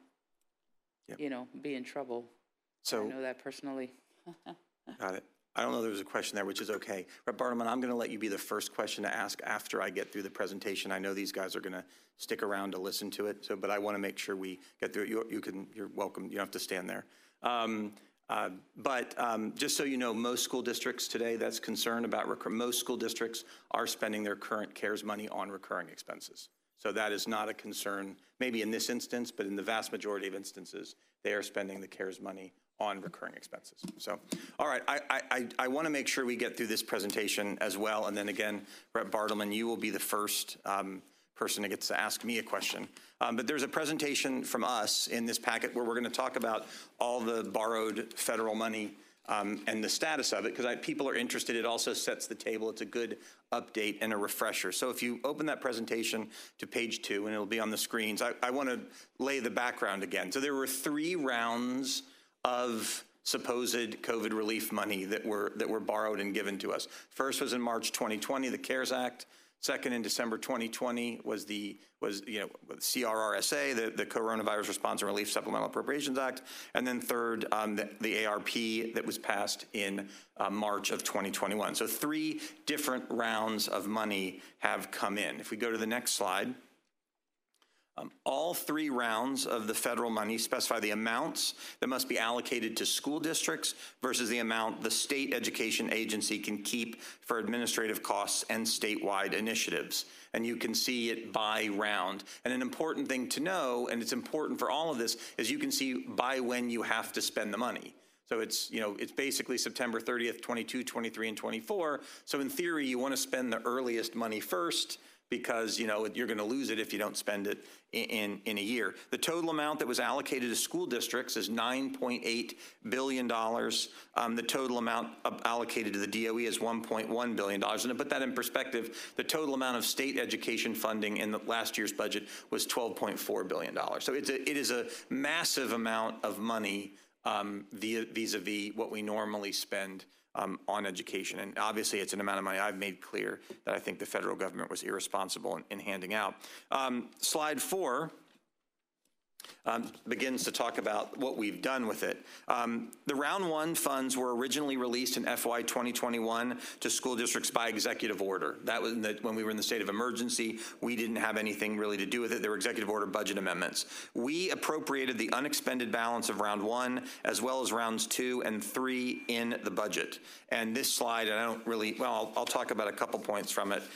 be in trouble. So I know that personally. Got it. I don't know there was a question there, which is okay. Rep. Bartleman, I'm going to let you be the first question to ask after I get through the presentation. I know these guys are going to stick around to listen to it, but I want to make sure we get through it. You're welcome. You don't have to stand there. But just so you know, most school districts today that's concerned about most school districts are spending their current CARES money on recurring expenses. So that is not a concern, maybe in this instance, but in the vast majority of instances, they are spending the CARES money on recurring expenses. So, all right, I want to make sure we get through this presentation as well. And then again, Rep. Bartleman, you will be the first person that gets to ask me a question. But there's a presentation from us in this packet where we're going to talk about all the borrowed federal money and the status of it, because people are interested. It also sets the table. It's a good update and a refresher. So if you open that presentation to page 2, and it'll be on the screens, I want to lay the background again. So there were 3 rounds of supposed COVID relief money that were borrowed and given to us. First was in March 2020, the CARES Act. Second, in December 2020, was CRRSA, the Coronavirus Response and Relief Supplemental Appropriations Act. And then third, the ARP that was passed in March of 2021. So 3 different rounds of money have come in. If we go to the next slide. All 3 rounds of the federal money specify the amounts that must be allocated to school districts versus the amount the state education agency can keep for administrative costs and statewide initiatives. And you can see it by round. And an important thing to know, and it's important for all of this, is you can see by when you have to spend the money. So it's basically September 30th, 22, 23, and 24. So in theory, you want to spend the earliest money first, because you're going to lose it if you don't spend it in a year. The total amount that was allocated to school districts is $9.8 billion. The total amount allocated to the DOE is $1.1 billion. And to put that in perspective, the total amount of state education funding in the last year's budget was $12.4 billion. So it is a massive amount of money vis-a-vis what we normally spend on education. And obviously it's an amount of money I've made clear that I think the federal government was irresponsible in handing out. Slide 4 begins to talk about what we've done with it. The round 1 funds were originally released in FY 2021 to school districts by executive order. That was when we were in the state of emergency. We didn't have anything really to do with it. There were executive order budget amendments. We appropriated the unexpended balance of round 1 as well as rounds 2 and 3 in the budget. And this slide, and I'll talk about a couple points from it.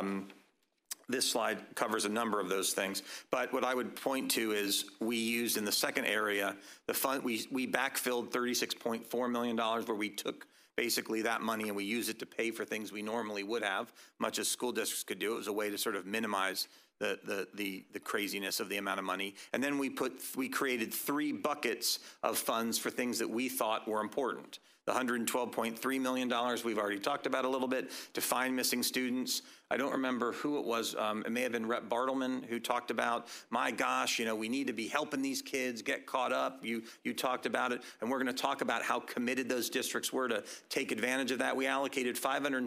This slide covers a number of those things, but what I would point to is we used in the second area, the fund, we backfilled $36.4 million where we took basically that money and we used it to pay for things we normally would have, much as school districts could do. It was a way to sort of minimize the craziness of the amount of money. And then we created 3 buckets of funds for things that we thought were important. The $112.3 million we've already talked about a little bit to find missing students. I don't remember who it was. It may have been Rep. Bartleman who talked about, my gosh, we need to be helping these kids get caught up. You talked about it, and we're going to talk about how committed those districts were to take advantage of that. We allocated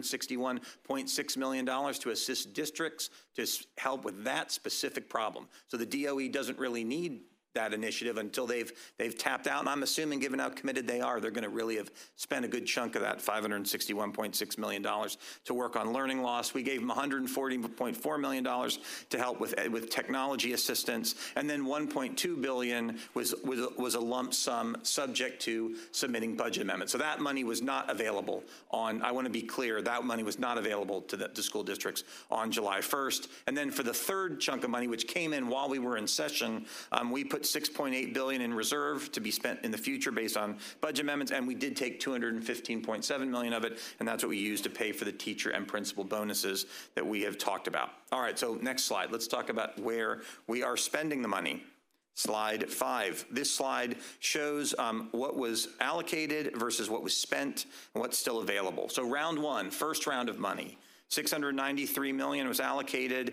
$561.6 million to assist districts to help with that specific problem. So the DOE doesn't really need that initiative until they've tapped out. And I'm assuming, given how committed they are, they're going to really have spent a good chunk of that $561.6 million to work on learning loss. We gave them $140.4 million to help with technology assistance. And then $1.2 billion was a lump sum subject to submitting budget amendments. So that money was not available I want to be clear, that money was not available to school districts on July 1st. And then for the third chunk of money, which came in while we were in session, we put $6.8 billion in reserve to be spent in the future based on budget amendments, and we did take $215.7 million of it, and that's what we used to pay for the teacher and principal bonuses that we have talked about. All right, so next slide. Let's talk about where we are spending the money. Slide 5. This slide shows what was allocated versus what was spent and what's still available. So round 1, first round of money. $693 million was allocated,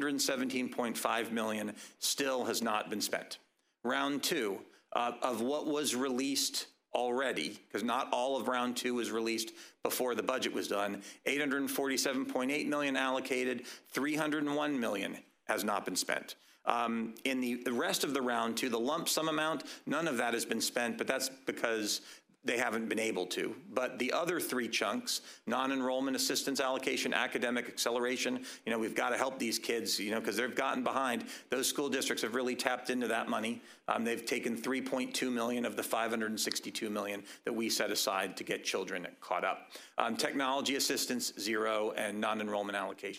$117.5 million still has not been spent. Round 2, of what was released already, because not all of round 2 was released before the budget was done, $847.8 million allocated, $301 million has not been spent. In the rest of the round 2, the lump sum amount, none of that has been spent, but that's because they haven't been able to. But the other 3 chunks, non-enrollment assistance allocation, academic acceleration, we've got to help these kids, because they've gotten behind. Those school districts have really tapped into that money. They've taken $3.2 million of the $562 million that we set aside to get children caught up. Technology assistance, 0, and non-enrollment allocation,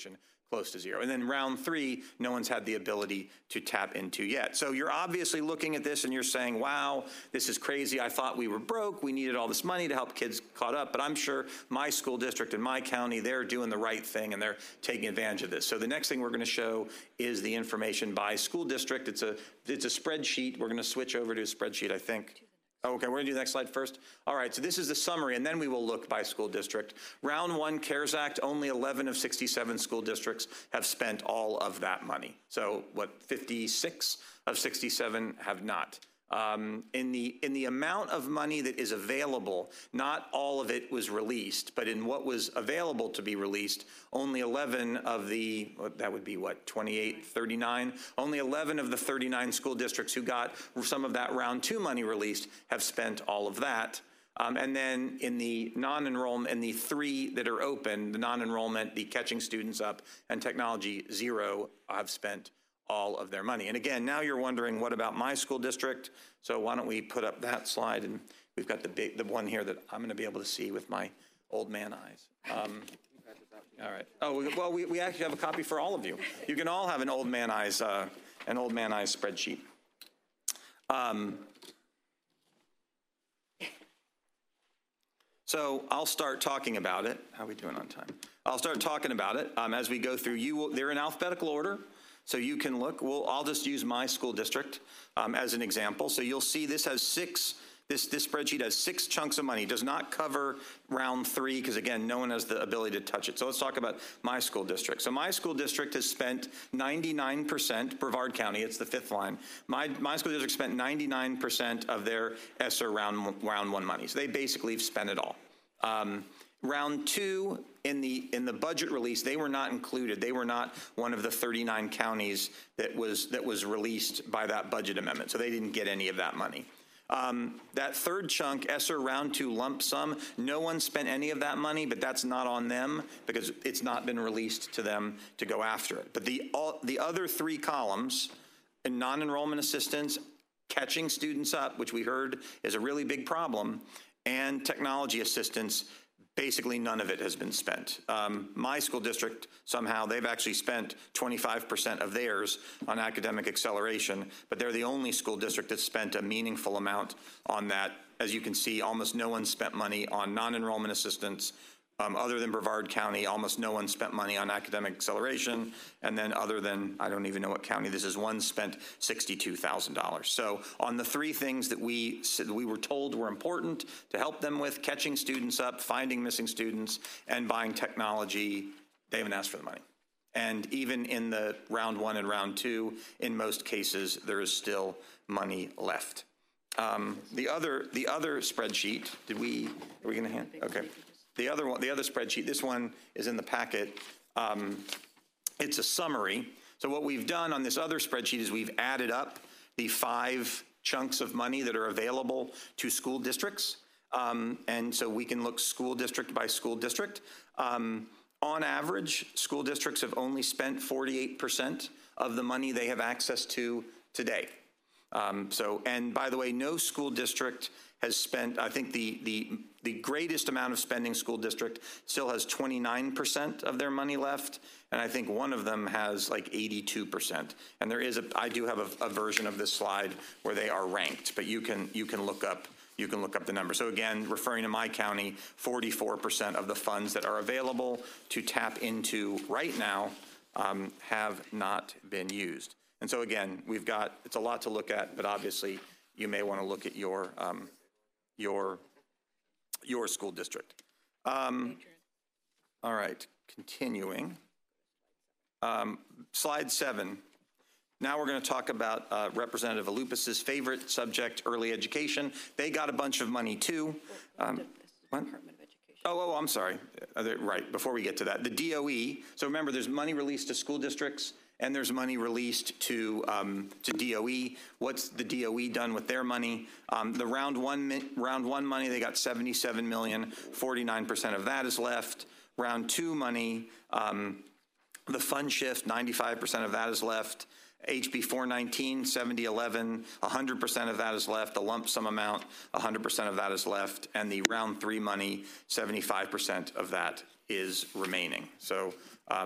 close to zero. And then round 3, no one's had the ability to tap into yet. So you're obviously looking at this and you're saying, wow, this is crazy. I thought we were broke. We needed all this money to help kids caught up. But I'm sure my school district in my county, they're doing the right thing and they're taking advantage of this. So the next thing we're going to show is the information by school district. It's a spreadsheet. We're going to switch over to a spreadsheet, I think. Okay, we're going to do the next slide first. All right, so this is the summary, and then we will look by school district. Round 1, CARES Act, only 11 of 67 school districts have spent all of that money. So what, 56 of 67 have not. In the amount of money that is available, not all of it was released, but in what was available to be released, only 11 of the, that would be what, 28, 39? Only 11 of the 39 school districts who got some of that round 2 money released have spent all of that. And then in the non-enrollment, in the 3 that are open, the non-enrollment, the catching students up, and technology, 0 have spent all of their money. And again, now you're wondering, what about my school district? So why don't we put up that slide, and we've got the one here that I'm going to be able to see with my old man eyes. All right. Oh, well, we actually have a copy for all of you. You can all have an old man eyes spreadsheet. So I'll start talking about it. How are we doing on time? I'll start talking about it as we go through. They're in alphabetical order. So you can look, I'll just use my school district as an example. So you'll see this has 6, this spreadsheet has 6 chunks of money. It does not cover round 3 because, again, no one has the ability to touch it. So let's talk about my school district. So my school district has spent 99%, Brevard County, it's the 5th line. My school district spent 99% of their ESSER round 1 money. So they basically have spent it all. Round 2, in the budget release, they were not included. They were not one of the 39 counties that was released by that budget amendment. So they didn't get any of that money. That 3rd chunk, ESSER round 2 lump sum, no one spent any of that money, but that's not on them because it's not been released to them to go after it. But the other 3 columns, in non-enrollment assistance, catching students up, which we heard is a really big problem, and technology assistance, basically none of it has been spent. My school district, somehow, they've actually spent 25% of theirs on academic acceleration, but they're the only school district that's spent a meaningful amount on that. As you can see, almost no one spent money on non-enrollment assistance. Other than Brevard County, almost no one spent money on academic acceleration. And then other than, I don't even know what county this is, one spent $62,000. So on the 3 things that we were told were important to help them with, catching students up, finding missing students, and buying technology, they haven't asked for the money. And even in the round 1 and round 2, in most cases, there is still money left. The other spreadsheet, are we going to hand? Okay. The other spreadsheet, this one is in the packet. It's a summary. So what we've done on this other spreadsheet is we've added up the 5 chunks of money that are available to school districts. And so we can look school district by school district. On average, school districts have only spent 48% of the money they have access to today. And by the way, no school district has spent, I think the greatest amount of spending school district still has 29% of their money left. And I think one of them has like 82%. And there is I do have a version of this slide where they are ranked, but you can look up the number. So again, referring to my county, 44% of the funds that are available to tap into right now have not been used. And so again, it's a lot to look at, but obviously you may want to look at your school district. All right, continuing. Slide 7. Now we're going to talk about Representative Alupis' favorite subject, early education. They got a bunch of money too. What? Oh, I'm sorry. Right, before we get to that. The DOE, so remember there's money released to school districts and there's money released to DOE. What's the DOE done with their money? The round one money, they got $77 million, 49% of that is left. Round 2 money, the fund shift, 95% of that is left. HB 419, 7011, 100% of that is left. The lump sum amount, 100% of that is left. And the round 3 money, 75% of that is remaining. So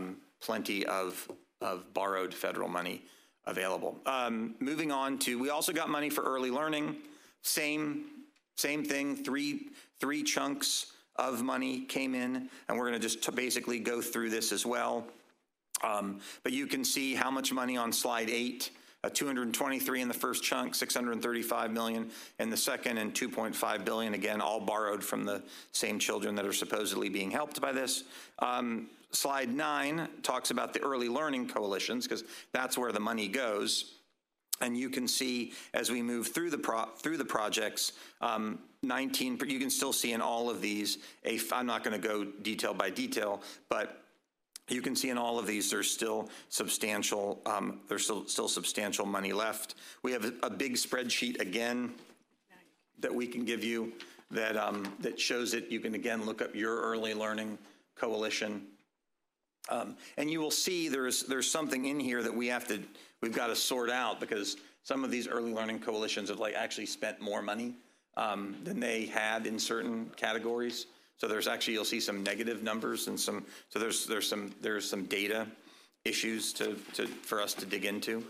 plenty of borrowed federal money available. Moving on to, we also got money for early learning. Same thing, three chunks of money came in, and we're going to just basically go through this as well. But you can see how much money on slide 8, 223 in the first chunk, 635 million in the second, and 2.5 billion, again, all borrowed from the same children that are supposedly being helped by this. Slide 9 talks about the early learning coalitions, because that's where the money goes. And you can see as we move through the projects, 19, you can still see in all of these, I'm not going to go detail by detail, but you can see in all of these there's still substantial money left. We have a big spreadsheet again that we can give you that shows it. You can again look up your early learning coalition. And you will see there's something in here that we've got to sort out, because some of these early learning coalitions have actually spent more money than they had in certain categories. So there's actually, you'll see some negative numbers and so there's some data issues for us to dig into.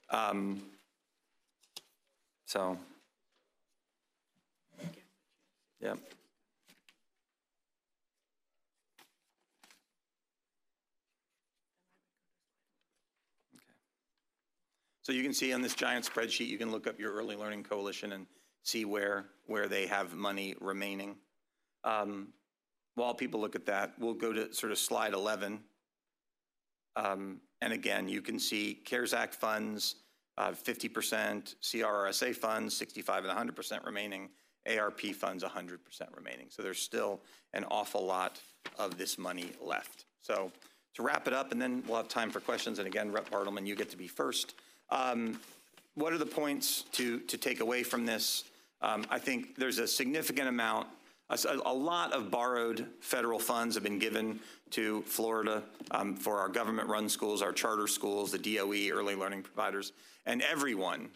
Yeah. So you can see on this giant spreadsheet, you can look up your early learning coalition and see where they have money remaining. While people look at that, we'll go to sort of slide 11. And again, you can see CARES Act funds, 50%, CRRSA funds, 65 and 100% remaining, ARP funds, 100% remaining. So there's still an awful lot of this money left. So to wrap it up, and then we'll have time for questions. And again, Rep. Bartleman, you get to be first. What are the points to take away from this? I think there's a significant amount, a lot of borrowed federal funds have been given to Florida for our government-run schools, our charter schools, the DOE, early learning providers, and everyone,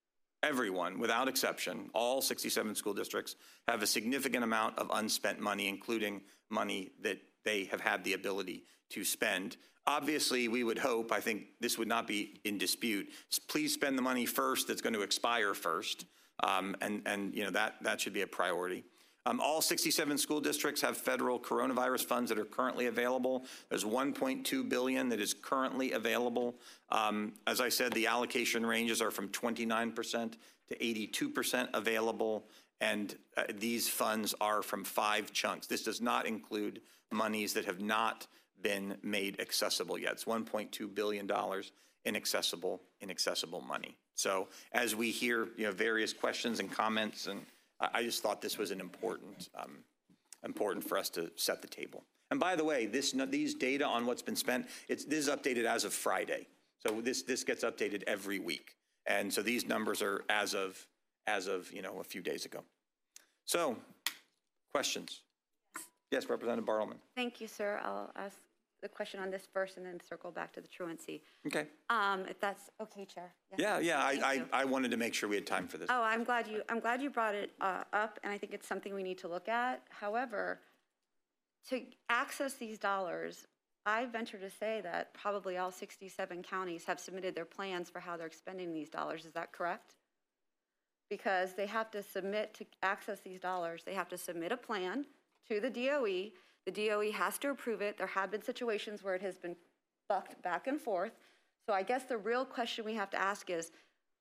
without exception, all 67 school districts have a significant amount of unspent money, including money that they have had the ability to spend. Obviously, we would hope, I think this would not be in dispute, please spend the money first that's going to expire first, and you know that should be a priority. All 67 school districts have federal coronavirus funds that are currently available. There's $1.2 billion that is currently available. As I said, the allocation ranges are from 29% to 82% available, and these funds are from 5 chunks. This does not include monies that have not been made accessible yet. It's $1.2 billion in accessible money. So as we hear various questions and comments, and I just thought this was an important for us to set the table. And by the way, these data on what's been spent, this is updated as of Friday. So this gets updated every week. And so these numbers are as of a few days ago. So questions? Yes, Representative Bartleman. Thank you, sir. I'll ask the question on this first and then circle back to the truancy. Okay. If that's okay, Chair. Yes. Yeah. I wanted to make sure we had time for this. Oh, I'm glad you brought it up, and I think it's something we need to look at. However, to access these dollars, I venture to say that probably all 67 counties have submitted their plans for how they're expending these dollars. Is that correct? Because they have to submit to access these dollars. They have to submit a plan to the DOE. The DOE has to approve it. There have been situations where it has been bucked back and forth. So I guess the real question we have to ask is,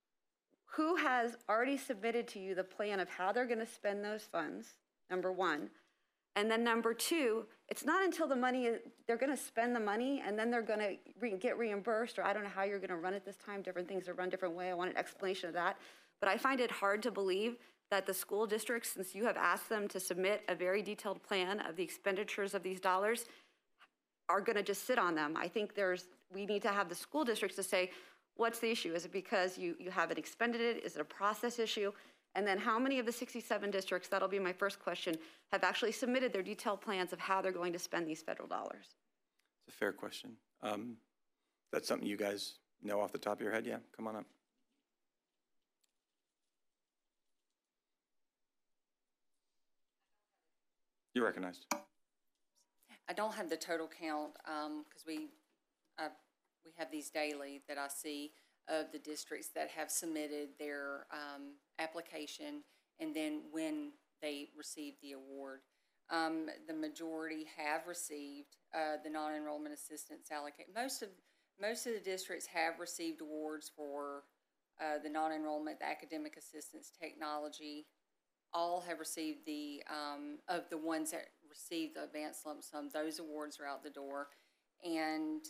who has already submitted to you the plan of how they're going to spend those funds, number one? And then number two, it's not until they're going to spend the money and then they're going to get reimbursed, or I don't know how you're going to run it this time. Different things are run different way. I want an explanation of that. But I find it hard to believe that the school districts, since you have asked them to submit a very detailed plan of the expenditures of these dollars, are going to just sit on them. I think we need to have the school districts to say, what's the issue? Is it because you haven't expended it? Is it a process issue? And then how many of the 67 districts, that'll be my first question, have actually submitted their detailed plans of how they're going to spend these federal dollars? It's a fair question. That's something you guys know off the top of your head? Yeah, come on up. You're recognized. I don't have the total count because we we have these daily that I see of the districts that have submitted their application and then when they receive the award. The majority have received the non-enrollment assistance allocation. Most of the districts have received awards for the non-enrollment, the academic assistance, technology. All have received of the ones that received the advanced lump sum, those awards are out the door. And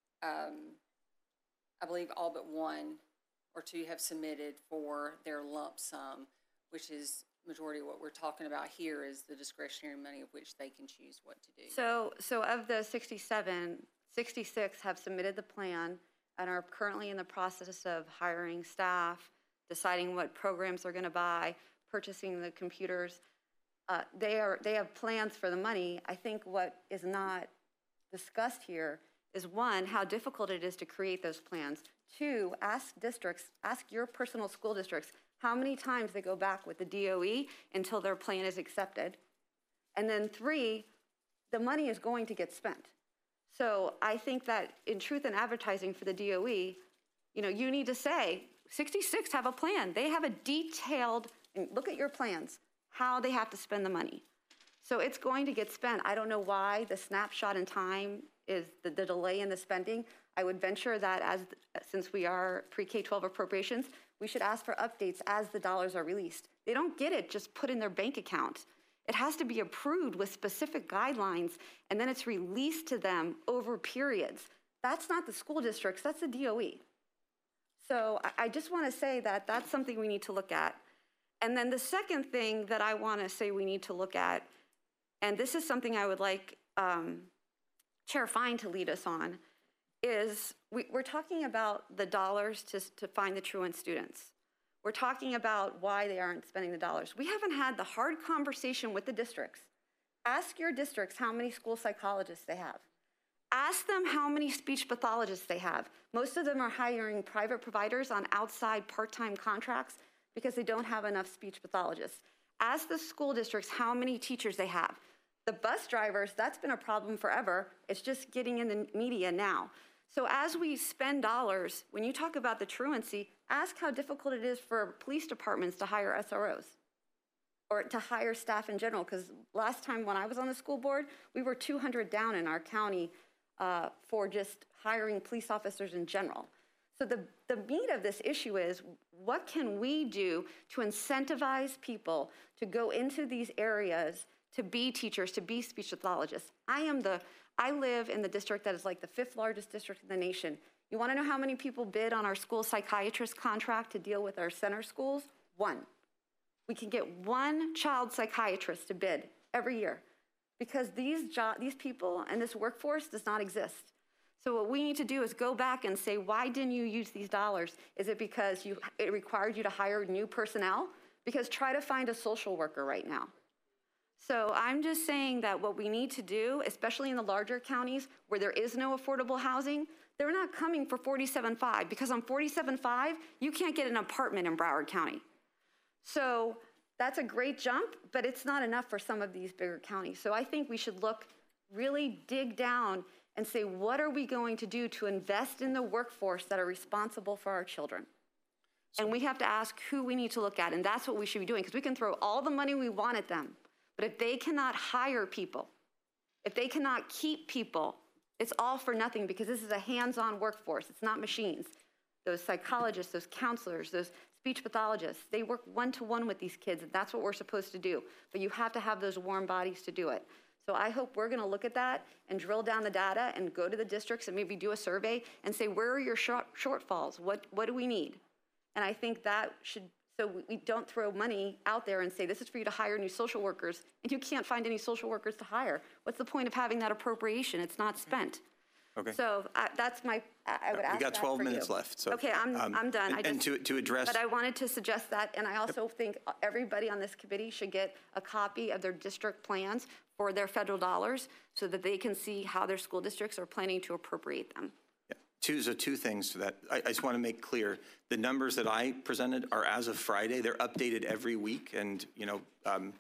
I believe all but one or two have submitted for their lump sum, which is majority of what we're talking about here is the discretionary money of which they can choose what to do. So of the 67, 66 have submitted the plan and are currently in the process of hiring staff, deciding what programs they're going to buy, purchasing the computers. They have plans for the money. I think what is not discussed here is, one, how difficult it is to create those plans. Two, ask your personal school districts how many times they go back with the DOE until their plan is accepted. And then three, the money is going to get spent. So I think that in truth and advertising for the DOE, you need to say 66 have a plan. They have a detailed, and look at your plans, how they have to spend the money. So it's going to get spent. I don't know why the snapshot in time is the delay in the spending. I would venture that since we are pre-K-12 appropriations, we should ask for updates as the dollars are released. They don't get it just put in their bank account. It has to be approved with specific guidelines, and then it's released to them over periods. That's not the school districts, that's the DOE. So I just want to say that that's something we need to look at. And then the second thing that I want to say we need to look at, and this is something I would like Chair Fine to lead us on, is we're talking about the dollars to find the truant students. We're talking about why they aren't spending the dollars. We haven't had the hard conversation with the districts. Ask your districts how many school psychologists they have. Ask them how many speech pathologists they have. Most of them are hiring private providers on outside part-time contracts because they don't have enough speech pathologists. Ask the school districts how many teachers they have. The bus drivers, that's been a problem forever. It's just getting in the media now. So as we spend dollars, when you talk about the truancy, ask how difficult it is for police departments to hire SROs or to hire staff in general, because last time when I was on the school board, we were 200 down in our county for just hiring police officers in general. So the meat of this issue is, what can we do to incentivize people to go into these areas to be teachers, to be speech pathologists? I live in the district that is like the 5th largest district in the nation. You want to know how many people bid on our school psychiatrist contract to deal with our center schools? 1. We can get 1 child psychiatrist to bid every year because these people and this workforce does not exist. So what we need to do is go back and say, why didn't you use these dollars? Is it because it required you to hire new personnel? Because try to find a social worker right now. So I'm just saying that what we need to do, especially in the larger counties where there is no affordable housing, they're not coming for 47.5 because on 47.5, you can't get an apartment in Broward County. So that's a great jump, but it's not enough for some of these bigger counties. So I think we should really dig down and say, what are we going to do to invest in the workforce that are responsible for our children? And we have to ask who we need to look at, and that's what we should be doing, because we can throw all the money we want at them, but if they cannot hire people, if they cannot keep people, it's all for nothing, because this is a hands-on workforce. It's not machines. Those psychologists, those counselors, those speech pathologists, they work one-to-one with these kids, and that's what we're supposed to do. But you have to have those warm bodies to do it. So I hope we're going to look at that and drill down the data and go to the districts and maybe do a survey and say, where are your shortfalls? What do we need? And I think that should, so we don't throw money out there and say, this is for you to hire new social workers, and you can't find any social workers to hire. What's the point of having that appropriation? It's not spent. Okay. So that's I would ask We got that 12 for minutes you. left. So, okay, I'm done. And to address. But I wanted to suggest that, and I also think everybody on this committee should get a copy of their district plans for their federal dollars so that they can see how their school districts are planning to appropriate them. Yeah. Two things to that. I just want to make clear, the numbers that I presented are as of Friday. They're updated every week, and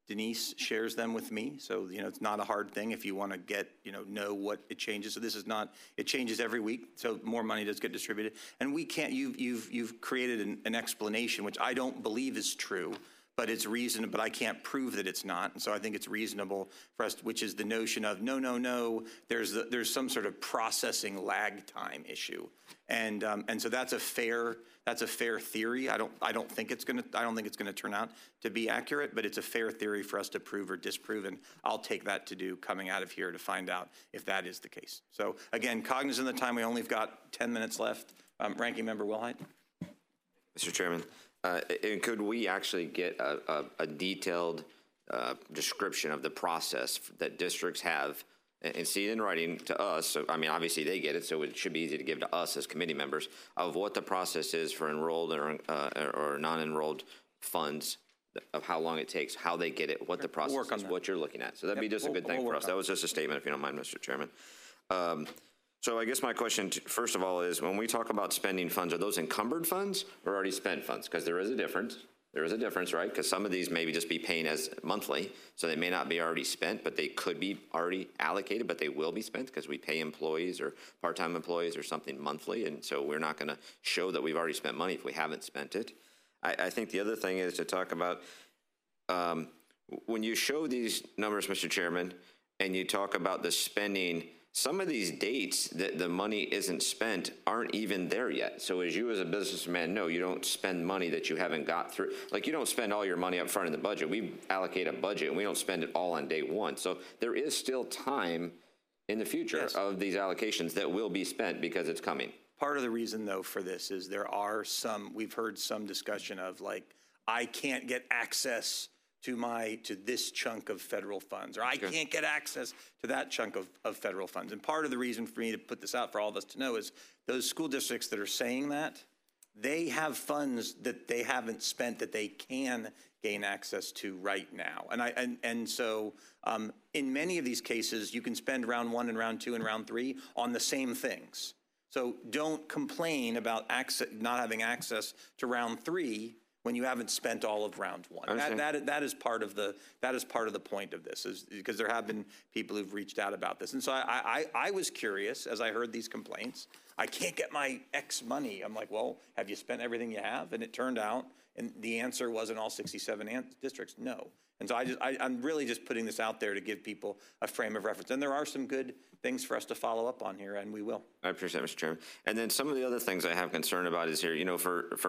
Denise shares them with me. So, it's not a hard thing if you want to get, know what it changes. So this is not, it changes every week. So more money does get distributed. And we can't, you've created an explanation, which I don't believe is true, but it's reasonable, but I can't prove that it's not. And so I think it's reasonable for us, which is the notion of no, there's some sort of processing lag time issue. And so that's a fair theory. I don't think it's going to turn out to be accurate, but it's a fair theory for us to prove or disprove. And I'll take that to do coming out of here to find out if that is the case. So again, cognizant of the time, we only have got 10 minutes left. Ranking Member Wilhite. Mr. Chairman, and could we actually get a detailed description of the process that districts have and see it in writing to us? So, I mean, obviously they get it, so it should be easy to give to us as committee members of what the process is for enrolled or non-enrolled funds, of how long it takes, how they get it, what the process is, what you're looking at. So that'd be just a good thing for us. That was just a statement, if you don't mind, Mr. Chairman. So I guess my question, first of all, is when we talk about spending funds, are those encumbered funds or already spent funds? Because there is a difference. There is a difference, right? Because some of these maybe just be paying as monthly, so they may not be already spent, but they could be already allocated, but they will be spent because we pay employees or part-time employees or something monthly, and so we're not going to show that we've already spent money if we haven't spent it. I think the other thing is to talk about when you show these numbers, Mr. Chairman, and you talk about the spending, some of these dates that the money isn't spent aren't even there yet. So as you as a businessman know, you don't spend money that you haven't got through. Like, you don't spend all your money up front in the budget. We allocate a budget and we don't spend it all on day one. So there is still time in the future of these allocations that will be spent because it's coming. Part of the reason, though, for this is there are we've heard some discussion of, like, I can't get access to this chunk of federal funds, or I can't get access to that chunk of federal funds. And part of the reason for me to put this out for all of us to know is those school districts that are saying that, they have funds that they haven't spent that they can gain access to right now. And so in many of these cases, you can spend round 1 and round 2 and round 3 on the same things. So don't complain about not having access to round 3 when you haven't spent all of round 1. That is part of the point of this, is because there have been people who've reached out about this. And so I was curious as I heard these complaints. I can't get my X money. I'm like, well, have you spent everything you have? And it turned out, and the answer was in all 67 districts, no. And so I'm really just putting this out there to give people a frame of reference. And there are some good things for us to follow up on here, and we will. I appreciate it, Mr. Chairman. And then some of the other things I have concern about is here, for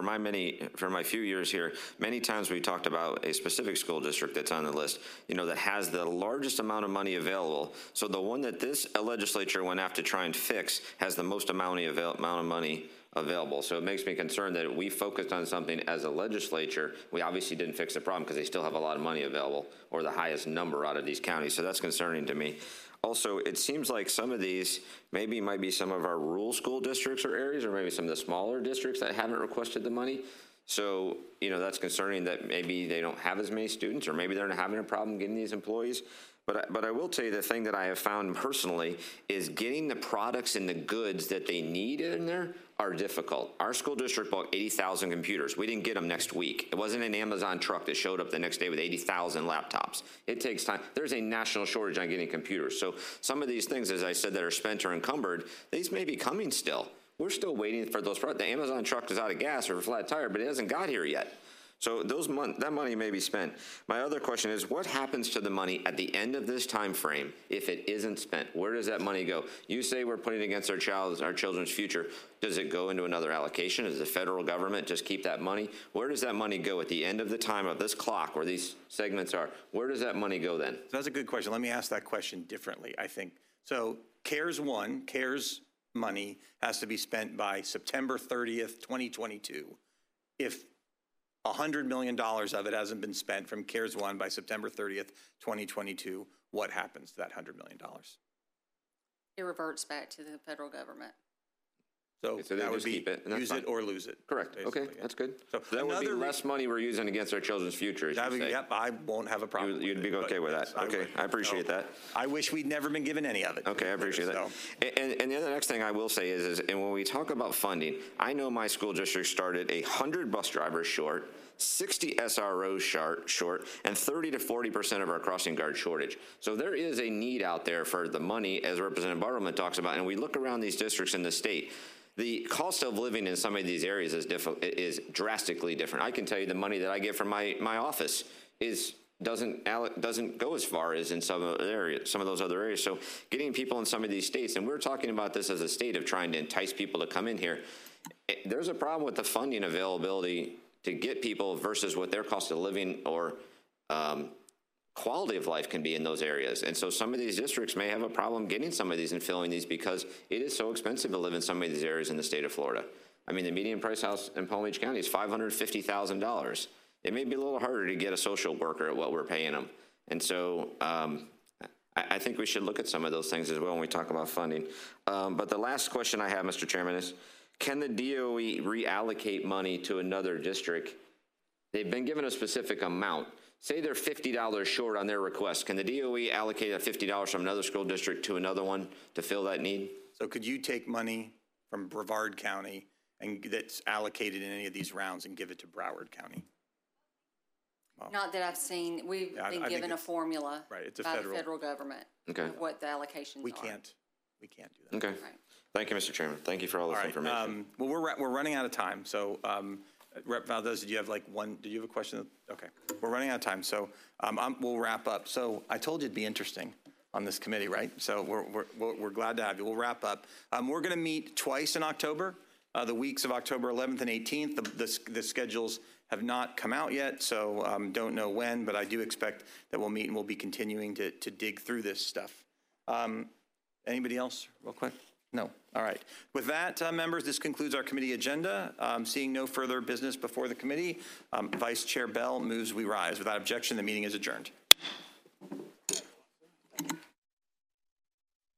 my few years here, many times we talked about a specific school district that's on the list, that has the largest amount of money available. So the one that this legislature went after to try and fix has the most amount of money available. So it makes me concerned that we focused on something as a legislature. We obviously didn't fix the problem because they still have a lot of money available, or the highest number out of these counties. So that's concerning to me. Also, it seems like some of these maybe might be some of our rural school districts or areas, or maybe some of the smaller districts that haven't requested the money. So, that's concerning that maybe they don't have as many students, or maybe they're not having a problem getting these employees. But I will tell you, the thing that I have found personally is getting the products and the goods that they need in there are difficult. Our school district bought 80,000 computers. We didn't get them next week. It wasn't an Amazon truck that showed up the next day with 80,000 laptops. It takes time. There's a national shortage on getting computers. So some of these things, as I said, that are spent or encumbered, these may be coming still. We're still waiting for those products. The Amazon truck is out of gas or a flat tire, but it hasn't got here yet. So that money may be spent. My other question is, what happens to the money at the end of this time frame if it isn't spent? Where does that money go? You say we're putting it against our children's future. Does it go into another allocation? Does the federal government just keep that money? Where does that money go at the end of the time of this clock where these segments are? Where does that money go then? So that's a good question. Let me ask that question differently, I think. So CARES money has to be spent by September 30th, 2022. If $100 million of it hasn't been spent from CARES 1 by September 30th, 2022, what happens to that $100 million? It reverts back to the federal government. So that would be use it or lose it. Correct. Okay, that's good. So that would be less money we're using against our children's future, as you say. Yep, I won't have a problem. You'd be okay with that. Okay, I appreciate that. I wish we'd never been given any of it. Okay, I appreciate that. And the other next thing I will say is, and when we talk about funding, I know my school district started 100 bus drivers short. 60 SROs short, and 30 to 40% of our crossing guard shortage. So there is a need out there for the money, as Representative Bartleman talks about, and we look around these districts in the state. The cost of living in some of these areas is drastically different. I can tell you the money that I get from my office doesn't go as far as in some of those other areas. So getting people in some of these states, and we're talking about this as a state of trying to entice people to come in here. There's a problem with the funding availability to get people versus what their cost of living or quality of life can be in those areas. And so some of these districts may have a problem getting some of these and filling these because it is so expensive to live in some of these areas in the state of Florida. I mean, the median price house in Palm Beach County is $550,000. It may be a little harder to get a social worker at what we're paying them. And so I think we should look at some of those things as well when we talk about funding. But the last question I have, Mr. Chairman, is can the DOE reallocate money to another district? They've been given a specific amount. Say they're $50 short on their request. Can the DOE allocate that $50 from another school district to another one to fill that need? So could you take money from Brevard County and that's allocated in any of these rounds and give it to Broward County? Not that I've seen. We've Yeah, I been think given a it's- formula right, it's a by federal- the federal government Okay. of what the allocations We are. can't do that. Okay. Right. Thank you, Mr. Chairman. Thank you for all this All right. information. Well, we're running out of time. So Rep. Valdez, did you have did you have a question? Okay. We're running out of time. So we'll wrap up. So I told you it'd be interesting on this committee, right? So we're glad to have you. We'll wrap up. We're going to meet twice in October, the weeks of October 11th and 18th. The schedules have not come out yet, so don't know when, but I do expect that we'll meet and we'll be continuing to dig through this stuff. Anybody else, real quick? No. All right. With that, members, this concludes our committee agenda. Seeing no further business before the committee, Vice Chair Bell moves we rise. Without objection, the meeting is adjourned.